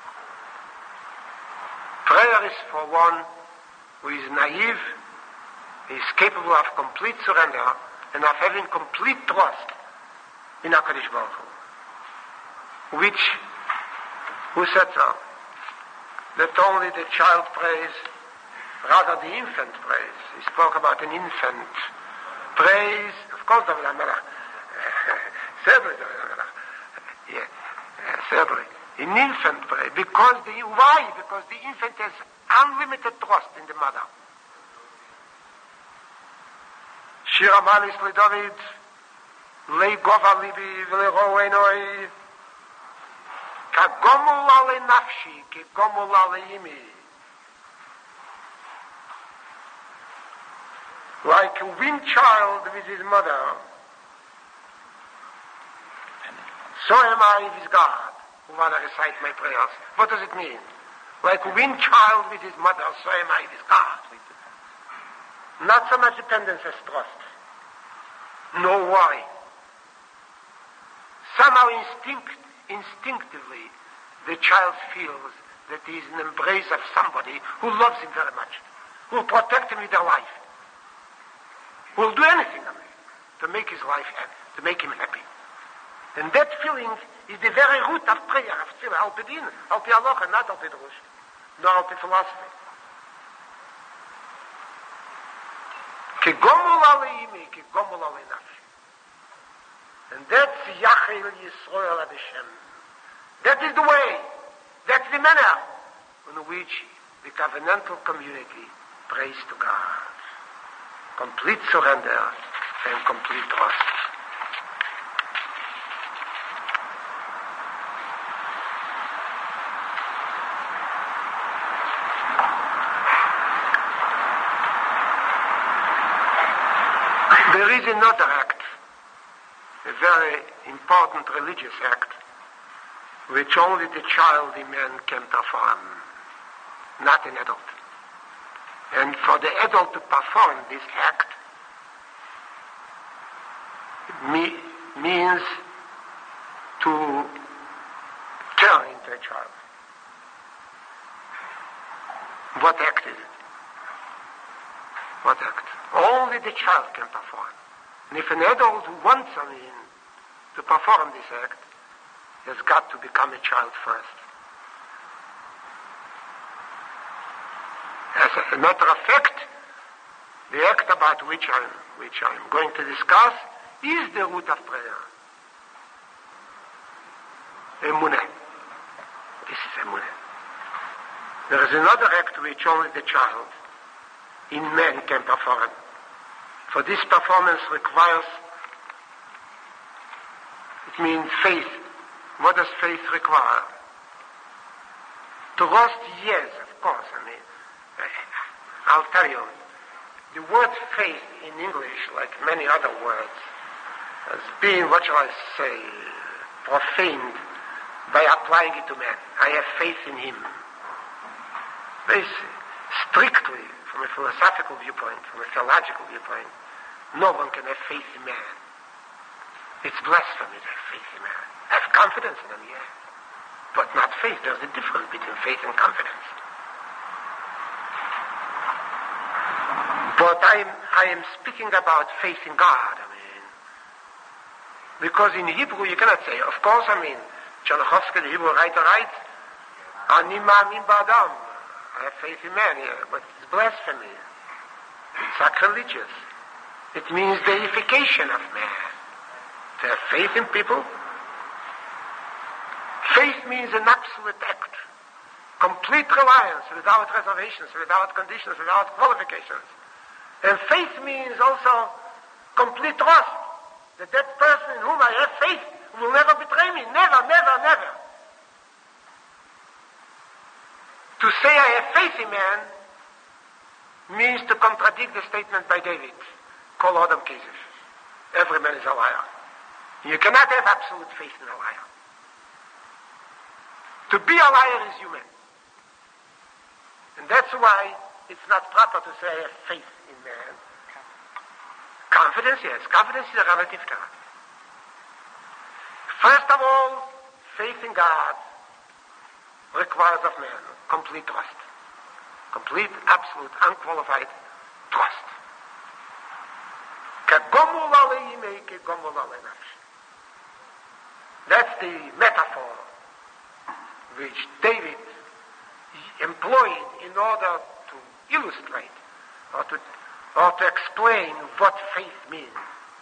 Prayer is for one who is naive, he is capable of complete surrender, and of having complete trust in HaKadosh Baruch Hu. Which, who said so? That only the child prays, rather the infant prays. He spoke about an infant prays, of course, David HaMelech. Thirdly, David HaMelech. Yeah, thirdly. An infant prays. Because the, why? Because the infant has unlimited trust in the mother. Shir Amalis LeDavid, Le Gova Libi, Le Roenoi, Ka Gomul Ale Nafshi, Ki Gomul Ale Imi. Like a wind child with his mother, so am I with God, who want to recite my prayers. What does it mean? Like a wind child with his mother, so am I with God. Not so much dependence as trust. No worry. Somehow instinct, instinctively, the child feels that he is in the embrace of somebody who loves him very much, who will protect him with their life, who will do anything I mean, to make his life happy, to make him happy. And that feeling is the very root of prayer, of tefillah, al pedin, al pi halacha, not al pi drush, nor al pi philosophy. Ki gomul aleimi, ki gomul ale nafshi. And that's Yachel Yisroel Ad Hashem. That is the way, that's the manner in which the covenantal community prays to God. Complete surrender and complete trust. There is another act, a very important religious act, which only the child in man can perform, not an adult. And for the adult to perform this act me, means to turn into a child. What act is it? What act? Only the child can perform. And if an adult who wants I mean, to perform this act has got to become a child first. As a matter of fact, the act about which I'm, which I'm going to discuss is the root of prayer. Emunah. This is Emunah. There is another act which only the child in man can perform. For this performance requires, it means faith. What does faith require? Trust, yes, of course. I mean, I'll tell you, the word faith in English, like many other words, has been, what shall I say, profaned by applying it to man. I have faith in him. Basically, strictly, from a philosophical viewpoint, from a theological viewpoint, no one can have faith in man. It's blasphemy to have faith in man. Have confidence in him, yeah. But not faith. There's a difference between faith and confidence. But I am, I am speaking about faith in God, I mean. Because in Hebrew you cannot say, of course, I mean, Tchernichovsky, the Hebrew writer, writes, Ani ma'amin ba'adam. I have faith in man, yeah, but it's blasphemy. It's sacrilegious. It means deification of man. To have faith in people. Faith means an absolute act. Complete reliance without reservations, without conditions, without qualifications. And faith means also complete trust that that person in whom I have faith will never betray me. Never, never, never. To say I have faith in man means to contradict the statement by David. Kol Adam Kezef. Every man is a liar. You cannot have absolute faith in a liar. To be a liar is human. And that's why it's not proper to say I have faith in man. Confidence, yes. Confidence is a relative term. First of all, faith in God requires of man complete trust. Complete, absolute, unqualified trust. That's the metaphor which David employed in order to illustrate or to, or to explain what faith means.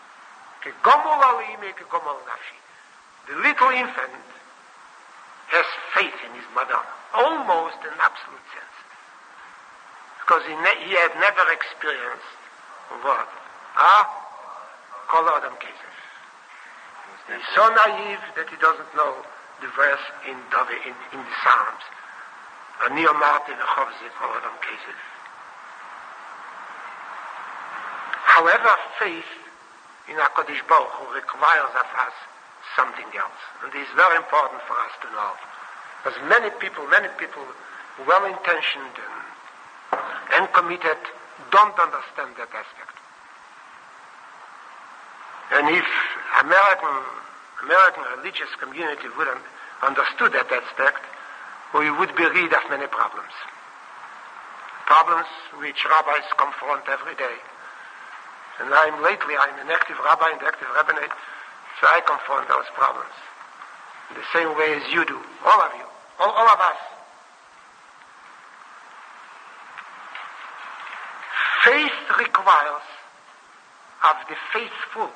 The little infant has faith in his mother, almost in absolute sense, because he, ne- he had never experienced what? Ah? Kol Adam Kezef. He's so naive that he doesn't know the verse in, in, in the Psalms. Ani omarti v'chovzi Kol Adam Kezef. However, faith in HaKadosh Baruch Hu requires of us something else. And this is very important for us to know. Because many people, many people, well-intentioned and, and committed, don't understand that aspect. And if American, American religious community would have understood that aspect, we would be rid of many problems. Problems which rabbis confront every day. And I'm lately, I'm an active rabbi in the active rabbinate, so I confront those problems. In the same way as you do. All of you. All, all of us. Faith requires of the faithful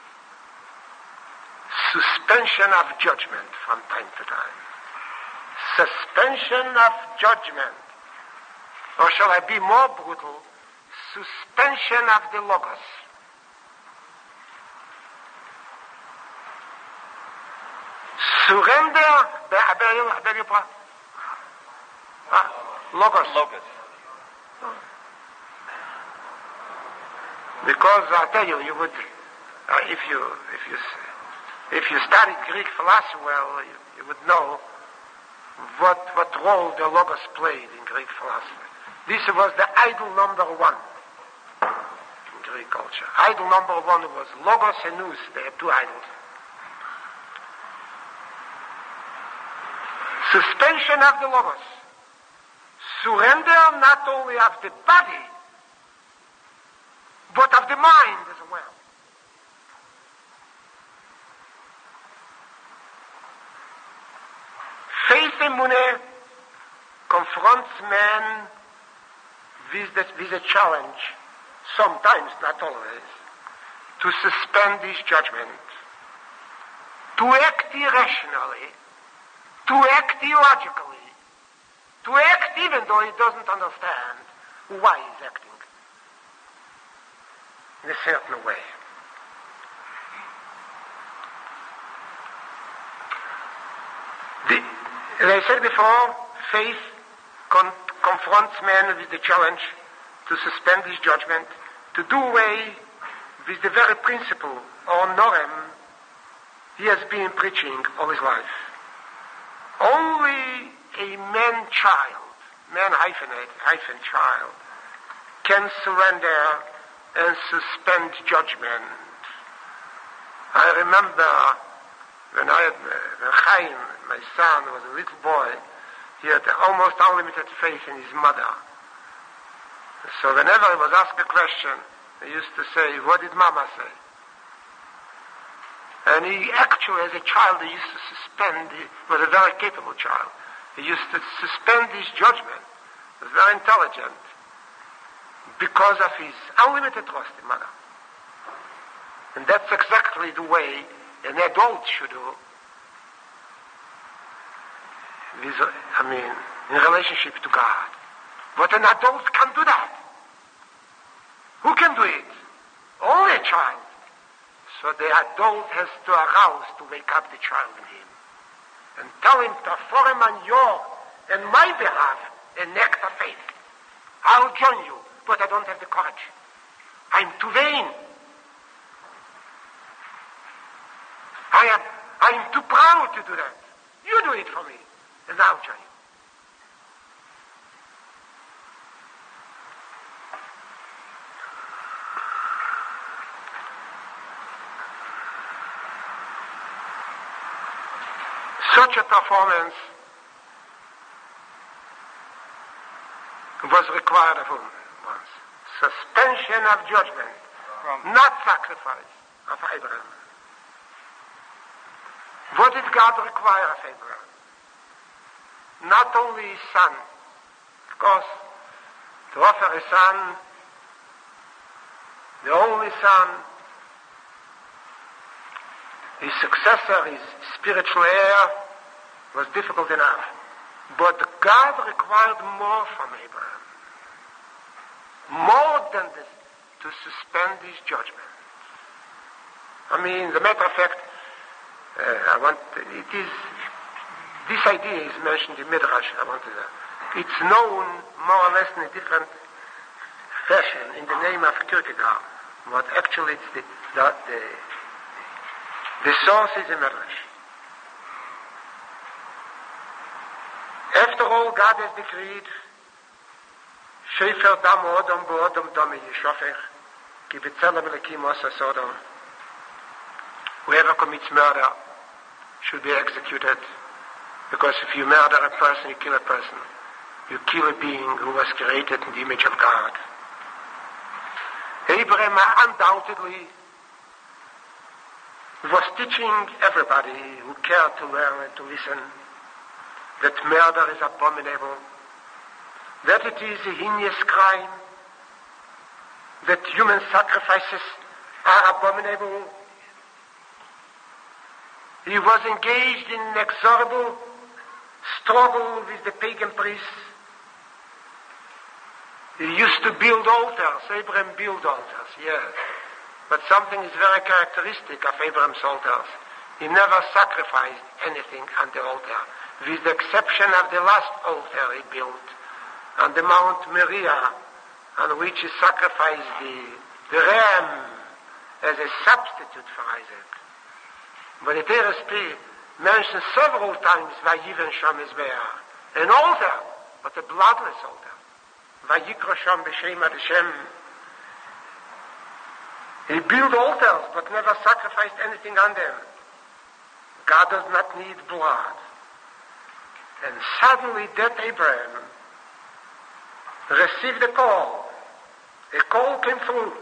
suspension of judgment from time to time. Suspension of judgment. Or shall I be more brutal? Suspension of the logos. Surrender, I beg you, I beg your pardon. Ah, logos. Logos. Because I tell you, you would, uh, if you, if you, if you studied Greek philosophy well, you, you would know what what role the logos played in Greek philosophy. This was the idol number one in Greek culture. Idol number one was logos and nous. They had two idols. Suspension of the logos. Surrender not only of the body, but of the mind as well. Faith Emunah confronts man with, the, with a challenge, sometimes, not always, to suspend his judgment, to act irrationally, to act illogically, to act even though he doesn't understand why he's acting in a certain way. The, as I said before, faith con- confronts man with the challenge to suspend his judgment, to do away with the very principle or norm he has been preaching all his life. Only a man-child, man-hyphenate, hyphen child, can surrender and suspend judgment. I remember when I had, when Chaim, my son, was a little boy, he had almost unlimited faith in his mother. So whenever he was asked a question, he used to say, "What did Mama say?" And he actually, as a child, he used to suspend, he was a very capable child. He used to suspend his judgment. He was very intelligent because of his unlimited trust in Mother. And that's exactly the way an adult should do. With, I mean, in relationship to God. But an adult can do that. Who can do it? Only a child. So the adult has to arouse to wake up the child in him. And tell him to perform on your and my behalf an act of faith. I'll join you, but I don't have the courage. I'm too vain. I am I'm too proud to do that. You do it for me, and I'll join you. Such a performance was required of him once. Suspension of judgment, From not sacrifice of Abraham. What did God require of Abraham? Not only his son. Of course, to offer a son, the only son, his successor, his spiritual heir, was difficult enough. But God required more from Abraham. More than this, to suspend his judgment. I mean, the matter of fact, uh, I want, it is, this idea is mentioned in Midrash, I want to, it's known more or less in a different fashion in the name of Kierkegaard. But actually it's the, the, the, the source is in Midrash. After all, God has decreed, Shefer dam odom bo odom dome yeshofech, ki b'tzelem elekim osa sodom. Whoever commits murder should be executed, because if you murder a person, you kill a person. You kill a being who was created in the image of God. Abraham undoubtedly was teaching everybody who cared to learn and to listen that murder is abominable, that it is a heinous crime, that human sacrifices are abominable. He was engaged in an inexorable struggle with the pagan priests. He used to build altars. Abraham built altars, yes. But something is very characteristic of Abraham's altars. He never sacrificed anything on the altar, with the exception of the last altar he built on the Mount Moriah, on which he sacrificed the, the ram as a substitute for Isaac. But the Torah mentions several times Vayiven Sham Mizbeach, an altar, but a bloodless altar. Vayikra Sham B'Shem Ad Hashem. He built altars, but never sacrificed anything on them. God does not need blood. And suddenly that Abraham received a call. A call came through.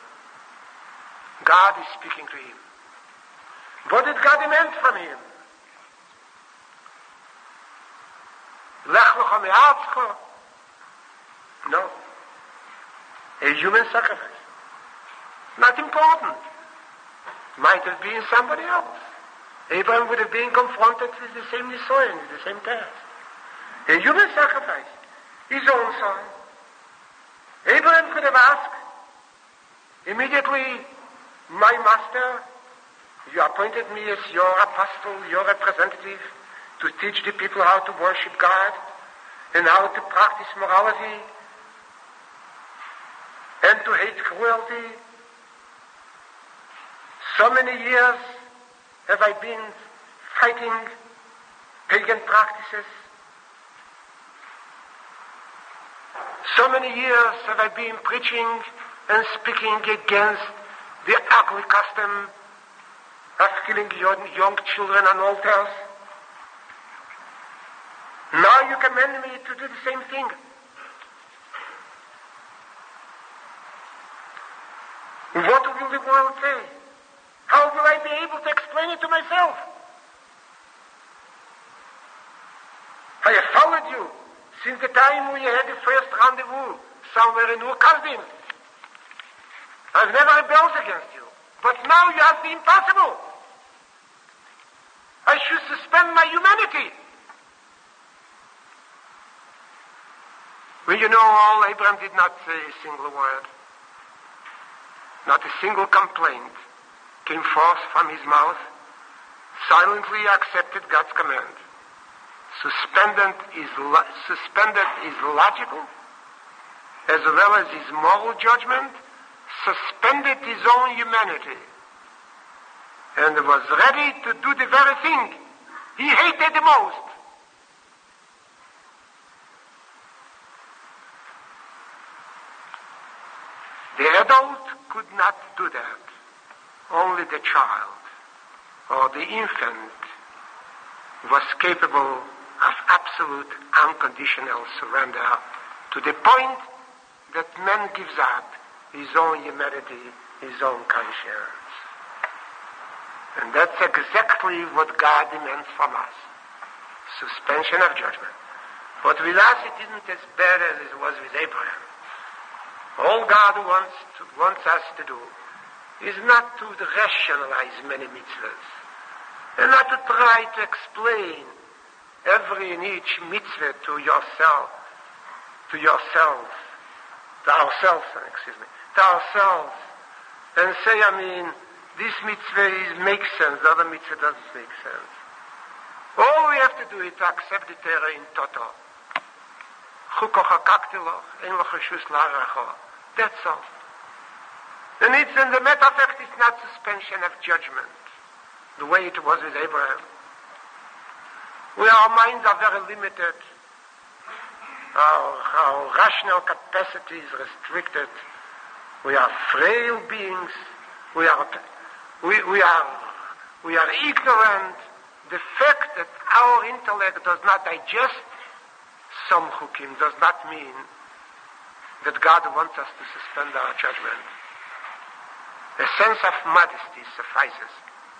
God is speaking to him. What did God demand from him? Lech lecha me'atzcha? No. A human sacrifice. Not important. Might have been somebody else. Abraham would have been confronted with the same Nisoyan, with the same task. A human sacrifice. His own son. Abraham could have asked immediately, my master, you appointed me as your apostle, your representative, to teach the people how to worship God and how to practice morality and to hate cruelty. So many years have I been fighting pagan practices. So many years have I been preaching and speaking against the ugly custom of killing young, young children on altars. Now you command me to do the same thing. What will the world say? How will I be able to explain it to myself? I have followed you since the time we had the first rendezvous somewhere in Ur Kasdim. I've never rebelled against you. But now you have the impossible. I should suspend my humanity. Well, you know all, Abraham did not say a single word. Not a single complaint came forth from his mouth. Silently accepted God's command. Suspended is, lo- suspended is logical, as well as his moral judgment, suspended his own humanity, and was ready to do the very thing he hated the most. The adult could not do that. Only the child or the infant was capable of absolute unconditional surrender to the point that man gives up his own humanity, his own conscience. And that's exactly what God demands from us. Suspension of judgment. But with us it isn't as bad as it was with Abraham. All God wants, to, wants us to do is not to rationalize many mitzvahs, and not to try to explain every and each mitzvah to yourself, to yourselves, to ourselves, excuse me, to ourselves, and say, I mean, this mitzvah is, makes sense, the other mitzvah doesn't make sense. All we have to do is to accept the Torah in toto. That's all. And it's, in the matter of fact, it's not suspension of judgment, the way it was with Abraham. We, our minds are very limited. Our, our rational capacity is restricted. We are frail beings. We are, we, we are, we are ignorant. The fact that our intellect does not digest some chukim does not mean that God wants us to suspend our judgment. A sense of modesty suffices.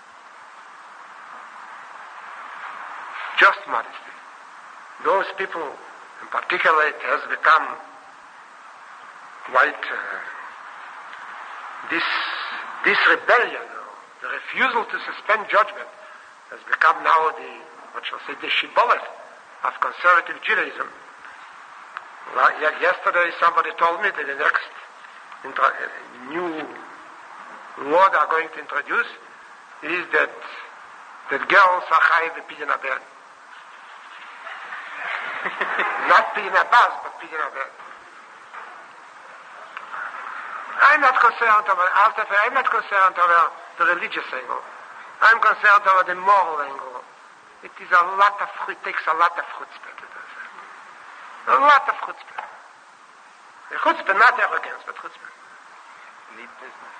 Just modesty. Those people, in particular, it has become quite uh, this this rebellion, the refusal to suspend judgment, has become now the, what shall I say, the shibboleth of conservative Judaism. Well, yesterday somebody told me that the next intro- new law they are going to introduce is that that girls are chayiv b'pidyon haben. Not pidyon habaz, but pidyon haben. I'm not concerned over, I'm not concerned over the religious angle. I'm concerned over the moral angle. It is a lot of, it takes a lot of chutzpah to do that. A lot of chutzpah. The chutzpah, not arrogance, but chutzpah. Need business.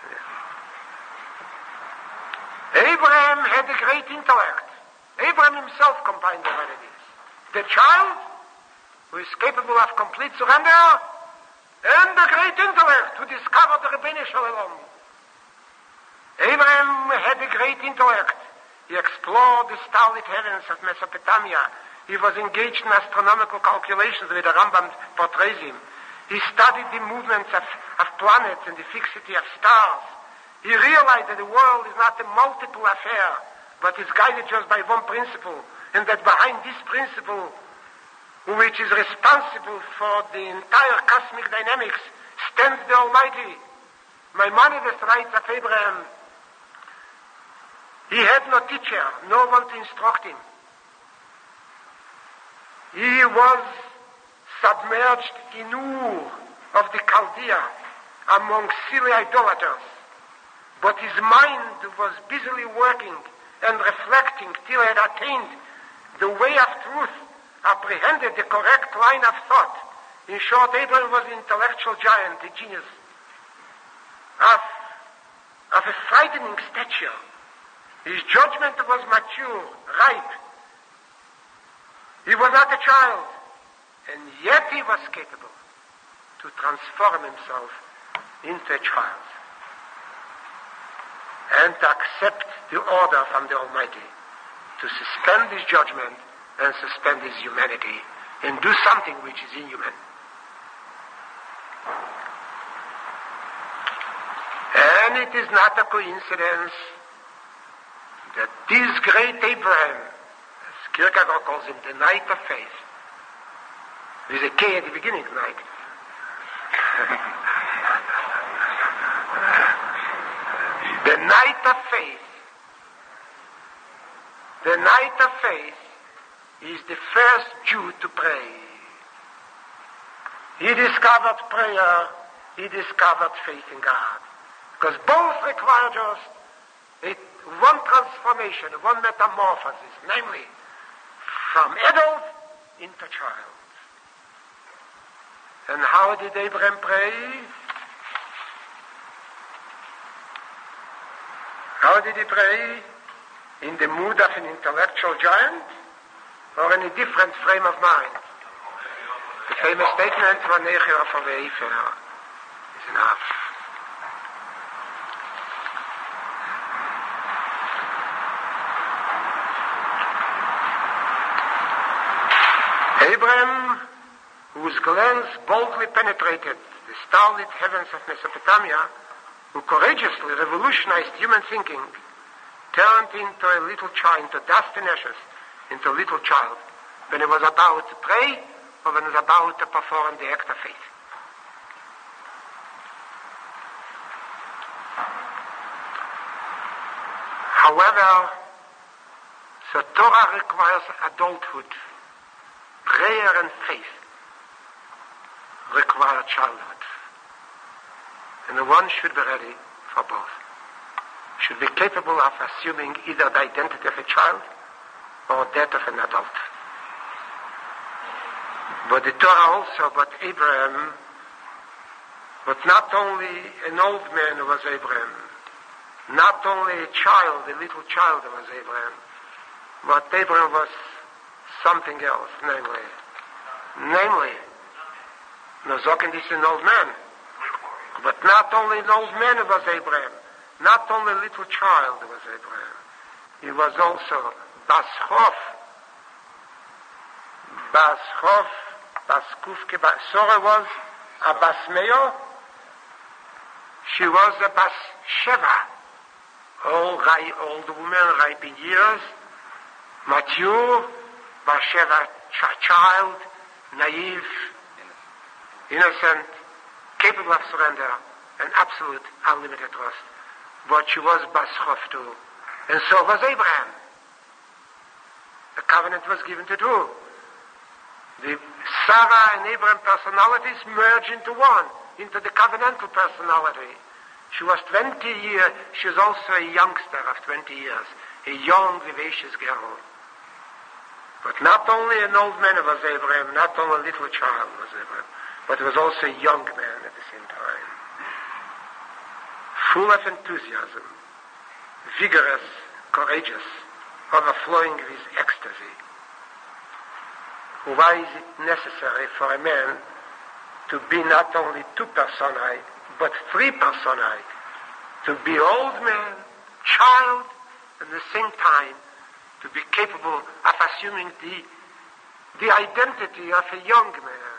Yeah. Abraham had a great intellect. Abraham himself combined the qualities. The child, who is capable of complete surrender, and the great intellect who discovered the Rebbeinu Shalom. Abraham had a great intellect. He explored the starlit heavens of Mesopotamia. He was engaged in astronomical calculations where the Rambam portrays him. He studied the movements of, of planets and the fixity of stars. He realized that the world is not a multiple affair, but is guided just by one principle, and that behind this principle, which is responsible for the entire cosmic dynamics, stands the Almighty. Maimonides writes of Abraham, he had no teacher, no one to instruct him. He was submerged in Ur of the Chaldea among silly idolaters. But his mind was busily working and reflecting till it attained the way of truth, apprehended the correct line of thought. In short, Abraham was an intellectual giant, a genius, of, of a frightening stature. His judgment was mature, ripe. He was not a child, and yet he was capable to transform himself into a child and to accept the order from the Almighty to suspend his judgment and suspend his humanity and do something which is inhuman. And then it is not a coincidence that this great Abraham, as Kierkegaard calls him, the knight of faith, with a K at the beginning, knight. The knight of faith. The knight of faith is the first Jew to pray. He discovered prayer, he discovered faith in God. Because both require just a, one transformation, one metamorphosis, namely from adult into child. And how did Abraham pray? How did he pray? In the mood of an intellectual giant or in a different frame of mind? The famous statement, wanneer je van weven, is enough. Abraham, whose glance boldly penetrated the starlit heavens of Mesopotamia, who courageously revolutionized human thinking, turned into a little child, into dust and ashes, into a little child, when he was about to pray or when he was about to perform the act of faith. However, the Torah requires adulthood. Prayer and faith require childhood. And one should be ready for both. Should be capable of assuming either the identity of a child or that of an adult. But the Torah also, but Abraham, but not only an old man who was Abraham, not only a child, a little child who was Abraham, but Abraham was something else, namely, namely, Nozokin is an old man, but not only an old man who was Abraham, not only a little child who was Abraham, he was also Bas Chof, Bas Chof, Bas Kufke, Sora was a Bas Meo, she was a Bas Sheva, old, old woman, ripe in years, mature, Bas Sheva, ch- child, naive, innocent, capable of surrender, and absolute unlimited trust. But she was Bas Chof too. And so was Abraham. The covenant was given to two. The Sarah and Abraham personalities merged into one, into the covenantal personality. She was twenty years, she was also a youngster of twenty years, a young, vivacious girl. But not only an old man was Abraham, not only a little child was Abraham, but he was also a young man at the same time. Full of enthusiasm, vigorous, courageous, overflowing with ecstasy. Why is it necessary for a man to be not only two personae, but three personae? To be old man, child, and at the same time to be capable of assuming the, the identity of a young man.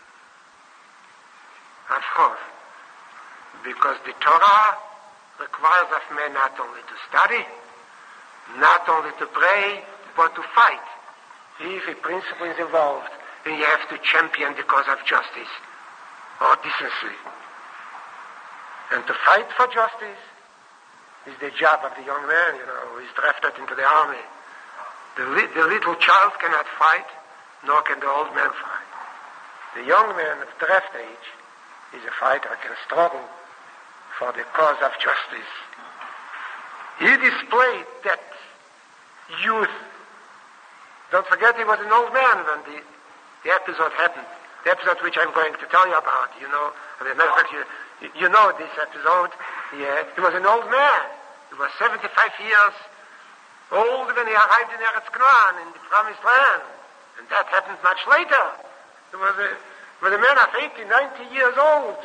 Of course, because the Torah requires of men not only to study, not only to pray, but to fight. If a principle is involved, then you have to champion the cause of justice or decency. And to fight for justice is the job of the young man, you know, who is drafted into the army. The, li- the little child cannot fight, nor can the old man fight. The young man of draft age is a fighter, can struggle for the cause of justice. He displayed that youth. Don't forget he was an old man when the, the episode happened. The episode which I'm going to tell you about. You know, as a matter of fact, you, you know this episode. Yeah, he was an old man. He was seventy-five years old when he arrived in Eretz Canaan, in the Promised Land. And that happened much later. He was a, was a man of eighty, ninety years old.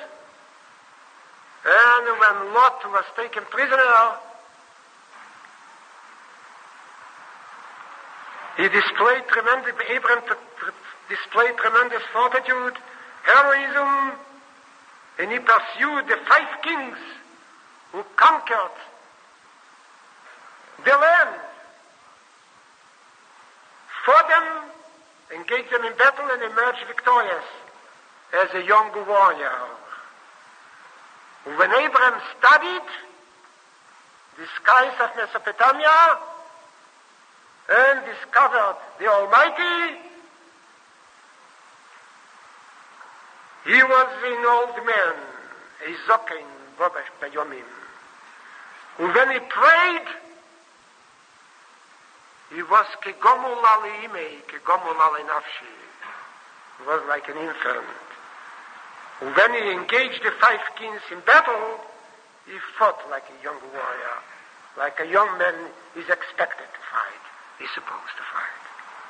And when Lot was taken prisoner, he displayed tremendous, Abraham displayed tremendous fortitude, heroism, and he pursued the five kings who conquered the land, fought them, engaged them in battle, and emerged victorious as a young warrior. When Abraham studied the skies of Mesopotamia and discovered the Almighty, he was an old man, a zokin bobash bayomim. When he prayed, he was kegomul ali imei, kegomul ali nafshi. He was like an infant. When he engaged the five kings in battle, he fought like a young warrior, like a young man is expected to fight, is supposed to fight.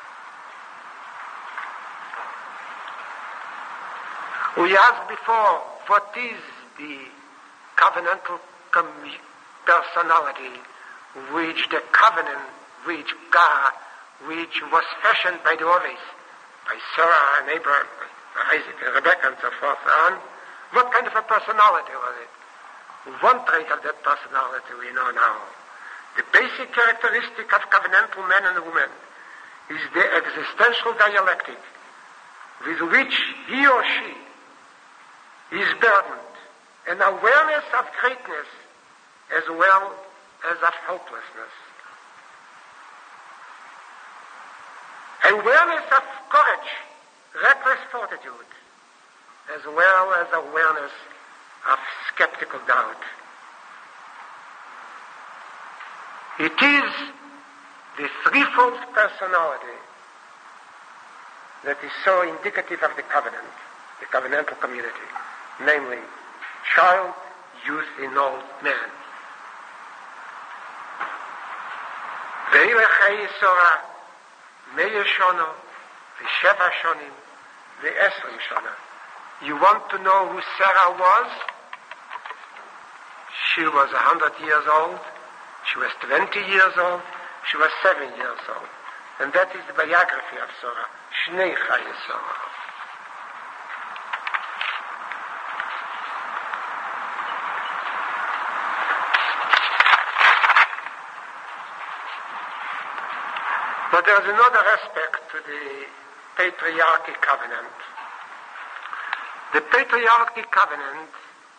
We asked before, what is the covenantal com- personality which the covenant, which God, which was fashioned by the Ovis, by Sarah and Abraham, Isaac and Rebecca and so forth on? What kind of a personality was it? One trait of that personality we know now. The basic characteristic of covenantal man and woman is the existential dialectic with which he or she is burdened, an awareness of greatness as well as of helplessness. Awareness of courage, reckless fortitude, as well as awareness of skeptical doubt. It is the threefold personality that is so indicative of the covenant, the covenantal community, namely child, youth, and old man. Ve'ilech ha'yisora me'er shono ve'sheva shonim ve'esrim shona. You want to know who Sarah was? She was a hundred years old. She was twenty years old. She was seven years old. And that is the biography of Sarah. Shnei Chaye Sarah. But there's another aspect to the patriarchal covenant. The patriarchal covenant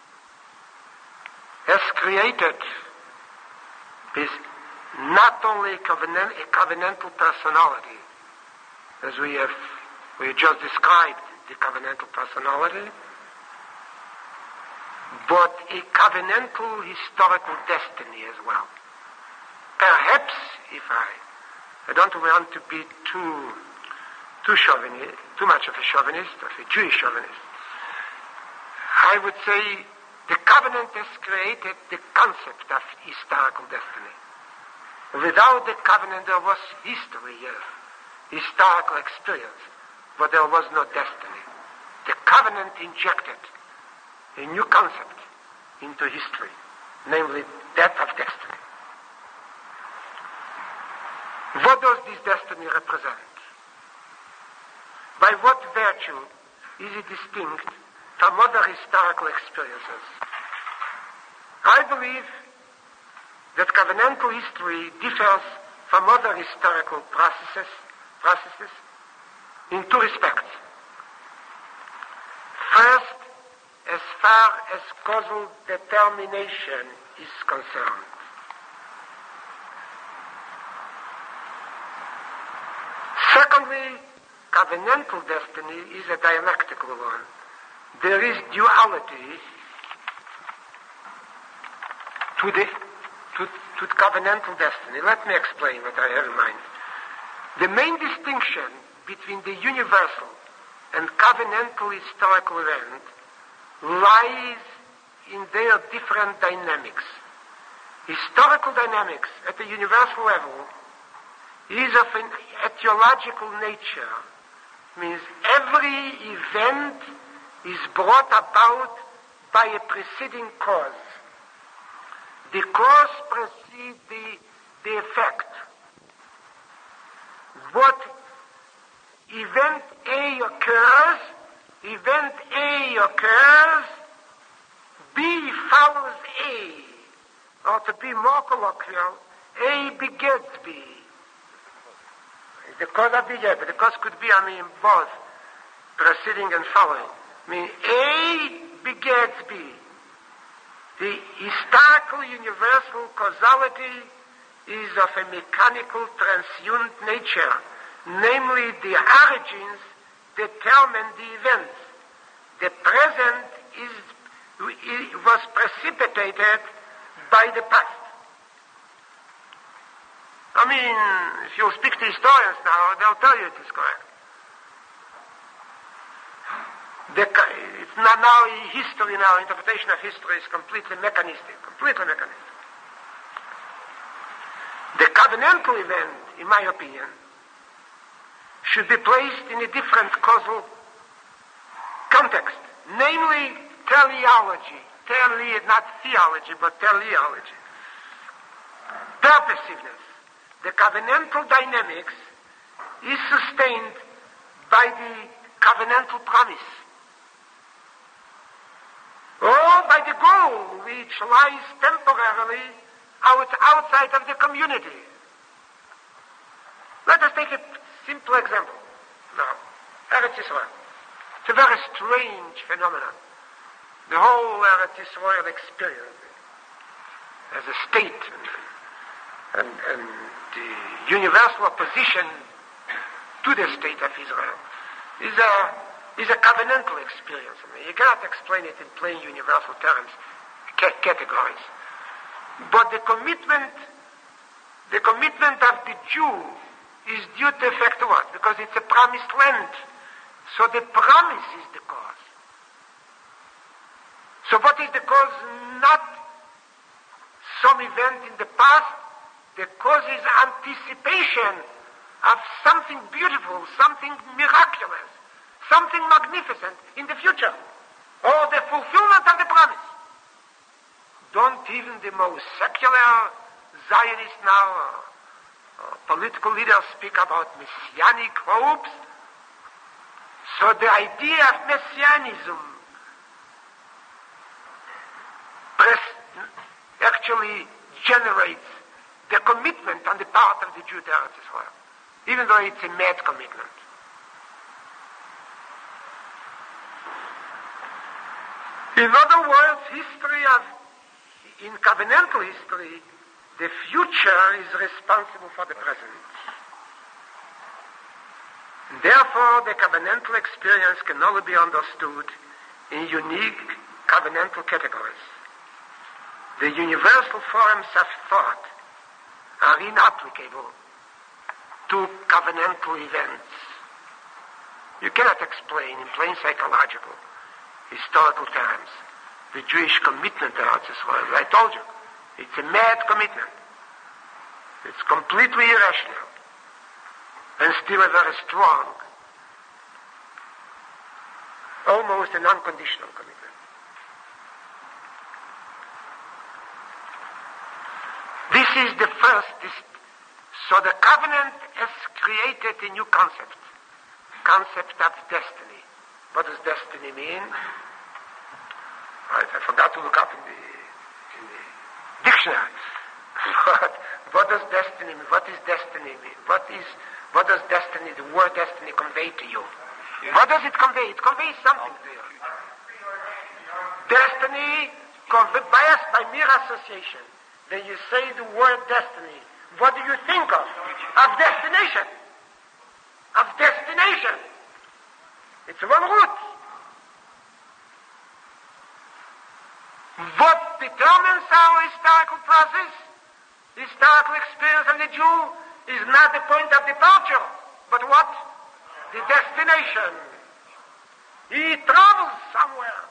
has created this not only a, covenant, a covenantal personality, as we have we just described the covenantal personality, but a covenantal historical destiny as well. Perhaps, if I I don't want to be too too chauvinist, too much of a chauvinist, of a Jewish chauvinist, I would say the covenant has created the concept of historical destiny. Without the covenant there was history, yes, historical experience, but there was no destiny. The covenant injected a new concept into history, namely that of destiny. What does this destiny represent? By what virtue is it distinct from other historical experiences? I believe that covenantal history differs from other historical processes, processes in two respects. First, as far as causal determination is concerned. Secondly, covenantal destiny is a dialectical one. There is duality to the to, to covenantal destiny. Let me explain what I have in mind. The main distinction between the universal and covenantal historical event lies in their different dynamics. Historical dynamics at the universal level is of an etiological nature. Means every event is brought about by a preceding cause. The cause precedes the, the effect. What event A occurs, event A occurs, B follows A. or to be more colloquial, A begets B. The cause of beget, but the cause could be, I mean, both preceding and following. I mean, A begets B. The historical universal causality is of a mechanical transient nature, namely the origins determine the events. The present is, was precipitated by the past. I mean, if you speak to historians now, they'll tell you it is correct. The, it's not now history now, interpretation of history is completely mechanistic, completely mechanistic. The covenantal event, in my opinion, should be placed in a different causal context, namely teleology. Tele, not theology, but teleology. Purposiveness. The covenantal dynamics is sustained by the covenantal promise, or by the goal which lies temporarily out, outside of the community. Let us take a simple example. Now, Eretz Yisrael. It's a very strange phenomenon. The whole Eretz Yisrael experience as a state and, and, and the universal opposition to the state of Israel is a, is a covenantal experience. I mean, you cannot explain it in plain universal terms, ca- categories. But the commitment, the commitment of the Jew is due to effect what? Because it's a promised land. So the promise is the cause. So what is the cause? Not some event in the past. The cause is anticipation of something beautiful, something miraculous, something magnificent in the future, or the fulfillment of the promise. Don't even the most secular Zionists now, or political leaders speak about messianic hopes. So the idea of messianism actually generates the commitment on the part of the Jew to Eretz Yisrael, even though it's a mad commitment. In other words, history of, in covenantal history, the future is responsible for the present. Therefore, the covenantal experience can only be understood in unique covenantal categories. The universal forms of thought are inapplicable to covenantal events. You cannot explain in plain psychological, historical terms the Jewish commitment to Eretz Yisrael. I told you, it's a mad commitment. It's completely irrational and still a very strong, almost an unconditional commitment. This is the first. This, so the covenant has created a new concept, concept of destiny. What does destiny mean? Right, I forgot to look up in the, in the dictionary. But what does destiny mean? What is destiny mean? What is what does destiny, the word destiny, convey to you? What does it convey? It conveys something to you. Destiny, biased by mere association. When you say the word destiny, what do you think of? Of destination. Of destination. It's one route. What determines our historical process, the historical experience of the Jew, is not the point of departure, but what? The destination. He travels somewhere.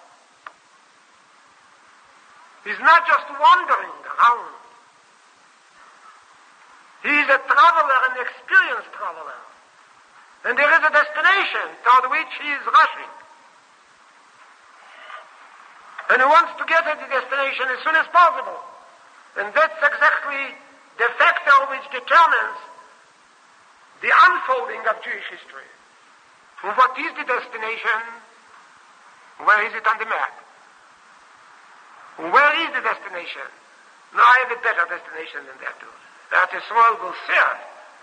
He's not just wandering around. He is a traveler, an experienced traveler. And there is a destination toward which he is rushing. And he wants to get to the destination as soon as possible. And that's exactly the factor which determines the unfolding of Jewish history. And what is the destination? Where is it on the map? Where is the destination? No, I have a better destination than that too. That Yisrael will serve.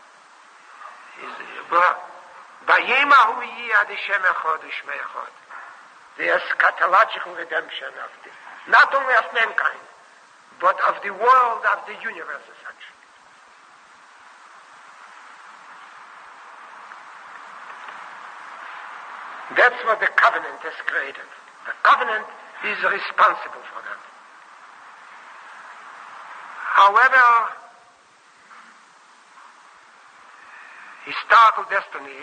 Bayemahu Yad Hashem Echad U'Shmei Echad. The eschatological redemption of the, not only of mankind, but of the world, of the universe as such. That's what the covenant has created. The covenant is responsible for that. However, historical destiny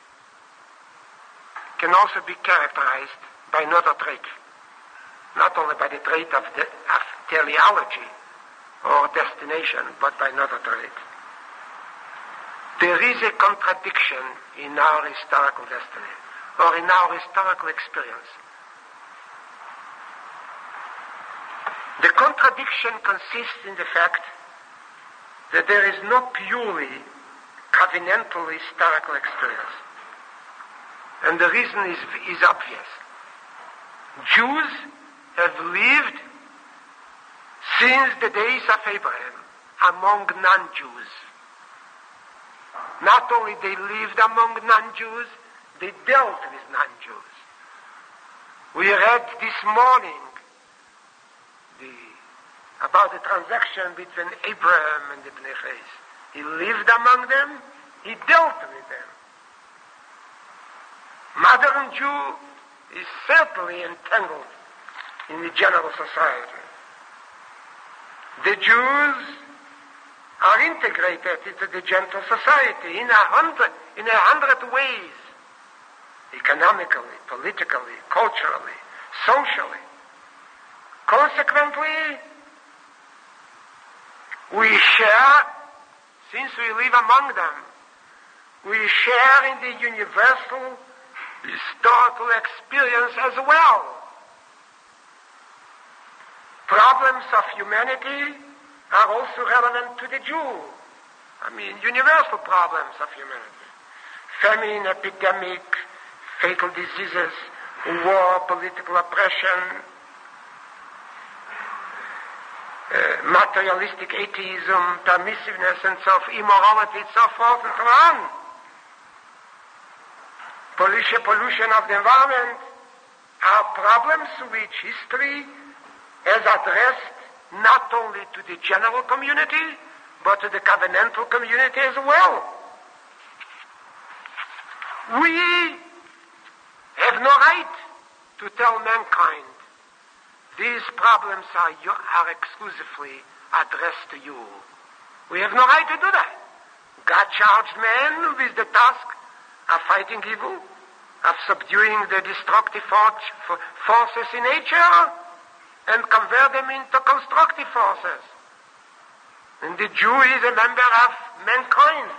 can also be characterized by another trait. Not only by the trait of, the, of teleology or destination, but by another trait. There is a contradiction in our historical destiny, or in our historical experience. The contradiction consists in the fact that there is no purely covenantal historical experience. And the reason is, is obvious. Jews have lived since the days of Abraham among non-Jews. Not only they lived among non-Jews, they dealt with non-Jews. We read this morning the, about the transaction between Abraham and the Bnei Ches. He lived among them, he dealt with them. Modern Jew is certainly entangled in the general society. The Jews are integrated into the gentle society in a hundred, in a hundred ways. Economically, politically, culturally, socially. Consequently, we share, since we live among them, we share in the universal historical experience as well. Problems of humanity are also relevant to the Jew. I mean, universal problems of humanity. Famine, epidemic, fatal diseases, war, political oppression, uh, materialistic atheism, permissiveness, and so forth, immorality, and so forth, and so on. Pollution, pollution of the environment are problems which history has addressed not only to the general community, but to the covenantal community as well. We have no right to tell mankind these problems are, are exclusively addressed to you. We have no right to do that. God charged man with the task of fighting evil, of subduing the destructive forces in nature, and convert them into constructive forces. And the Jew is a member of mankind.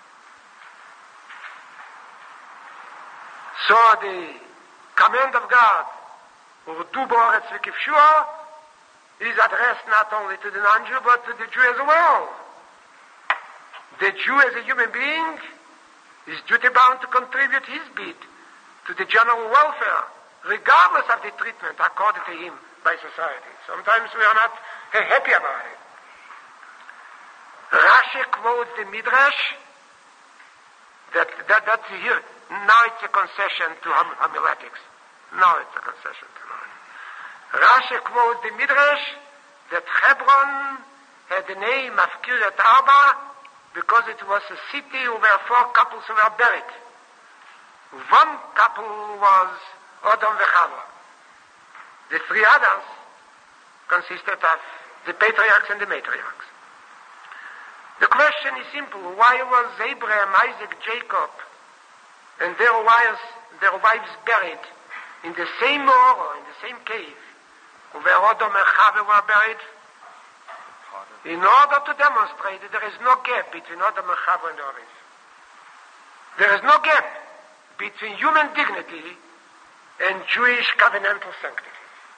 So the command of God, Urdu Boretz V'Kivshua, is addressed not only to the non-Jew, but to the Jew as well. The Jew as a human being is duty-bound to contribute his bit to the general welfare, regardless of the treatment accorded to him by society. Sometimes we are not happy about it. Rashi quotes the Midrash that, that that's here. Now it's a concession to hom- homiletics. Now it's a concession to mine. Rashi quotes the Midrash that Hebron had the name of Kiryat Arba because it was a city where four couples were buried. One couple was Odom v'Chava. The three others consisted of the patriarchs and the matriarchs. The question is simple. Why was Abraham, Isaac, Jacob, and their wives, their wives buried in the same Oro, in the same cave, where Odom and Chava were buried? In order to demonstrate that there is no gap between Odom and Chava and Oris. There is no gap between human dignity and Jewish covenantal sanctity.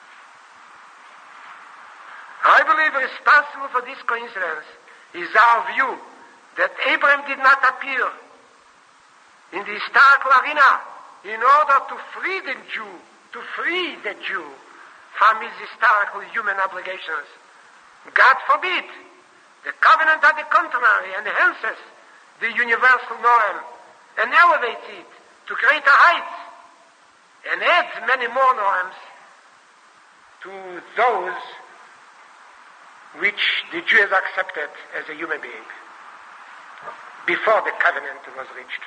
I believe responsible for this coincidence is our view that Abraham did not appear in the historical arena in order to free the Jew, to free the Jew from his historical human obligations, God forbid. The covenant, on the contrary, enhances the universal norm and elevates it to greater heights and adds many more norms to those which the Jew has accepted as a human being before the covenant was reached.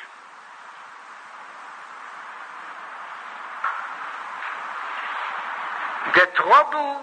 The trouble,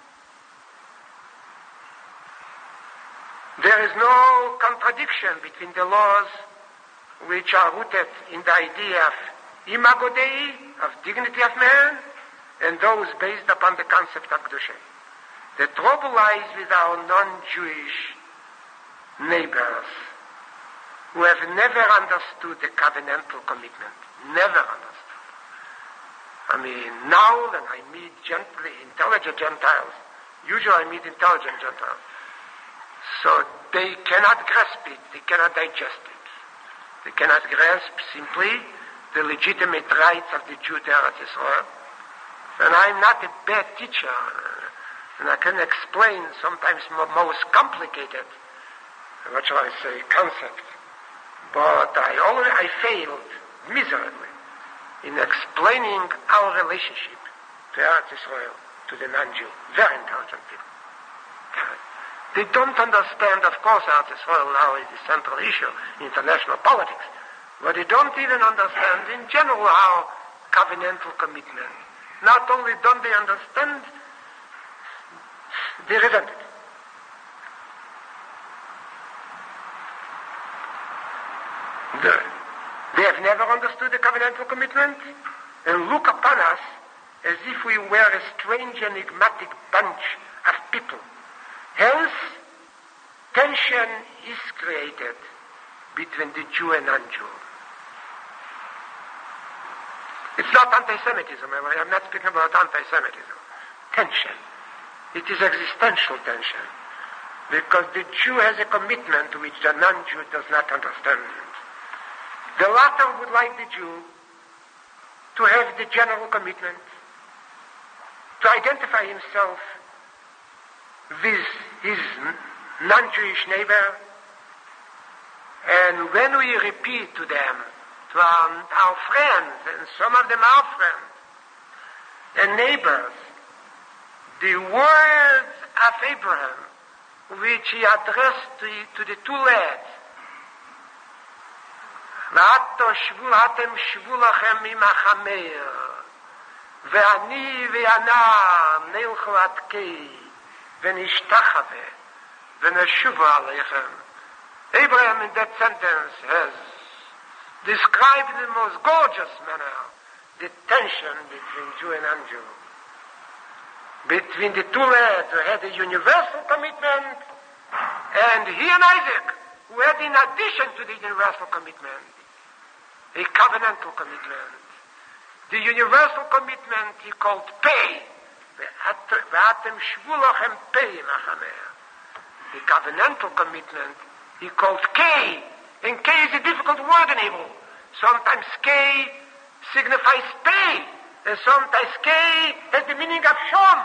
there is no contradiction between the laws which are rooted in the idea of imago Dei, of dignity of man, and those based upon the concept of Kedusha. The trouble lies with our non-Jewish neighbors who have never understood the covenantal commitment. Never understood. I mean, now when I meet gently intelligent Gentiles, usually I meet intelligent Gentiles, so they cannot grasp it, they cannot digest it. They cannot grasp simply the legitimate rights of the Jew to Eretz Israel. And I'm not a bad teacher, and I can explain sometimes most complicated, what shall I say, concept. But I already, I failed miserably in explaining our relationship to Eretz Israel, to the non-Jew. Very intelligent people. They don't understand, of course, Eretz Israel now is the central issue in international politics, but they don't even understand in general our covenantal commitment. Not only don't they understand, they resent it. They have never understood the covenantal commitment and look upon us as if we were a strange, enigmatic bunch of people. Hence, tension is created between the Jew and non-Jew. It's not anti-Semitism. I'm not speaking about anti-Semitism. Tension. It is existential tension. Because the Jew has a commitment which the non-Jew does not understand. The latter would like the Jew to have the general commitment, to identify himself with his non-Jewish neighbor, and when we repeat to them, to our, our friends, and some of them our friends, and neighbors, the words of Abraham, which he addressed to, to the two lads, ואתו שבו אתם שבו לכם ממחמר ואני ואנם נלכו עד קי ונשתחווה ונשובו עליכם. Abraham in that sentence has described in the most gorgeous manner the tension between Jew and non-Jew, between the two lads who had a universal commitment and he and Isaac who had, in addition to the universal commitment, a covenantal commitment. The universal commitment he called pay. The covenantal commitment he called kay. And kay is a difficult word in Hebrew. Sometimes kay signifies pay, and sometimes kay has the meaning of shom.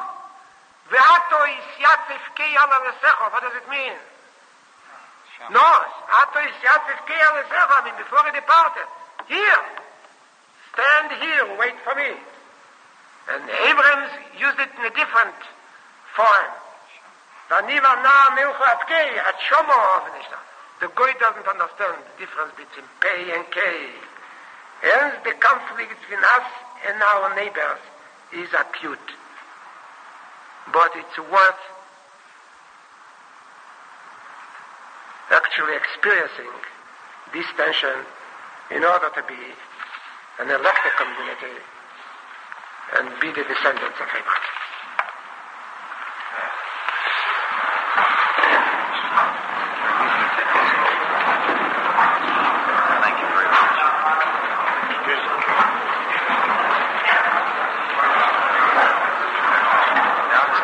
What does it mean? No, I mean, before he departed. Here, stand here, wait for me. And Abraham used it in a different form. The Goy doesn't understand the difference between pay and kay. Hence, the conflict between us and our neighbors is acute. But it's worth actually experiencing this tension in order to be an elected community and be the descendants of Abraham.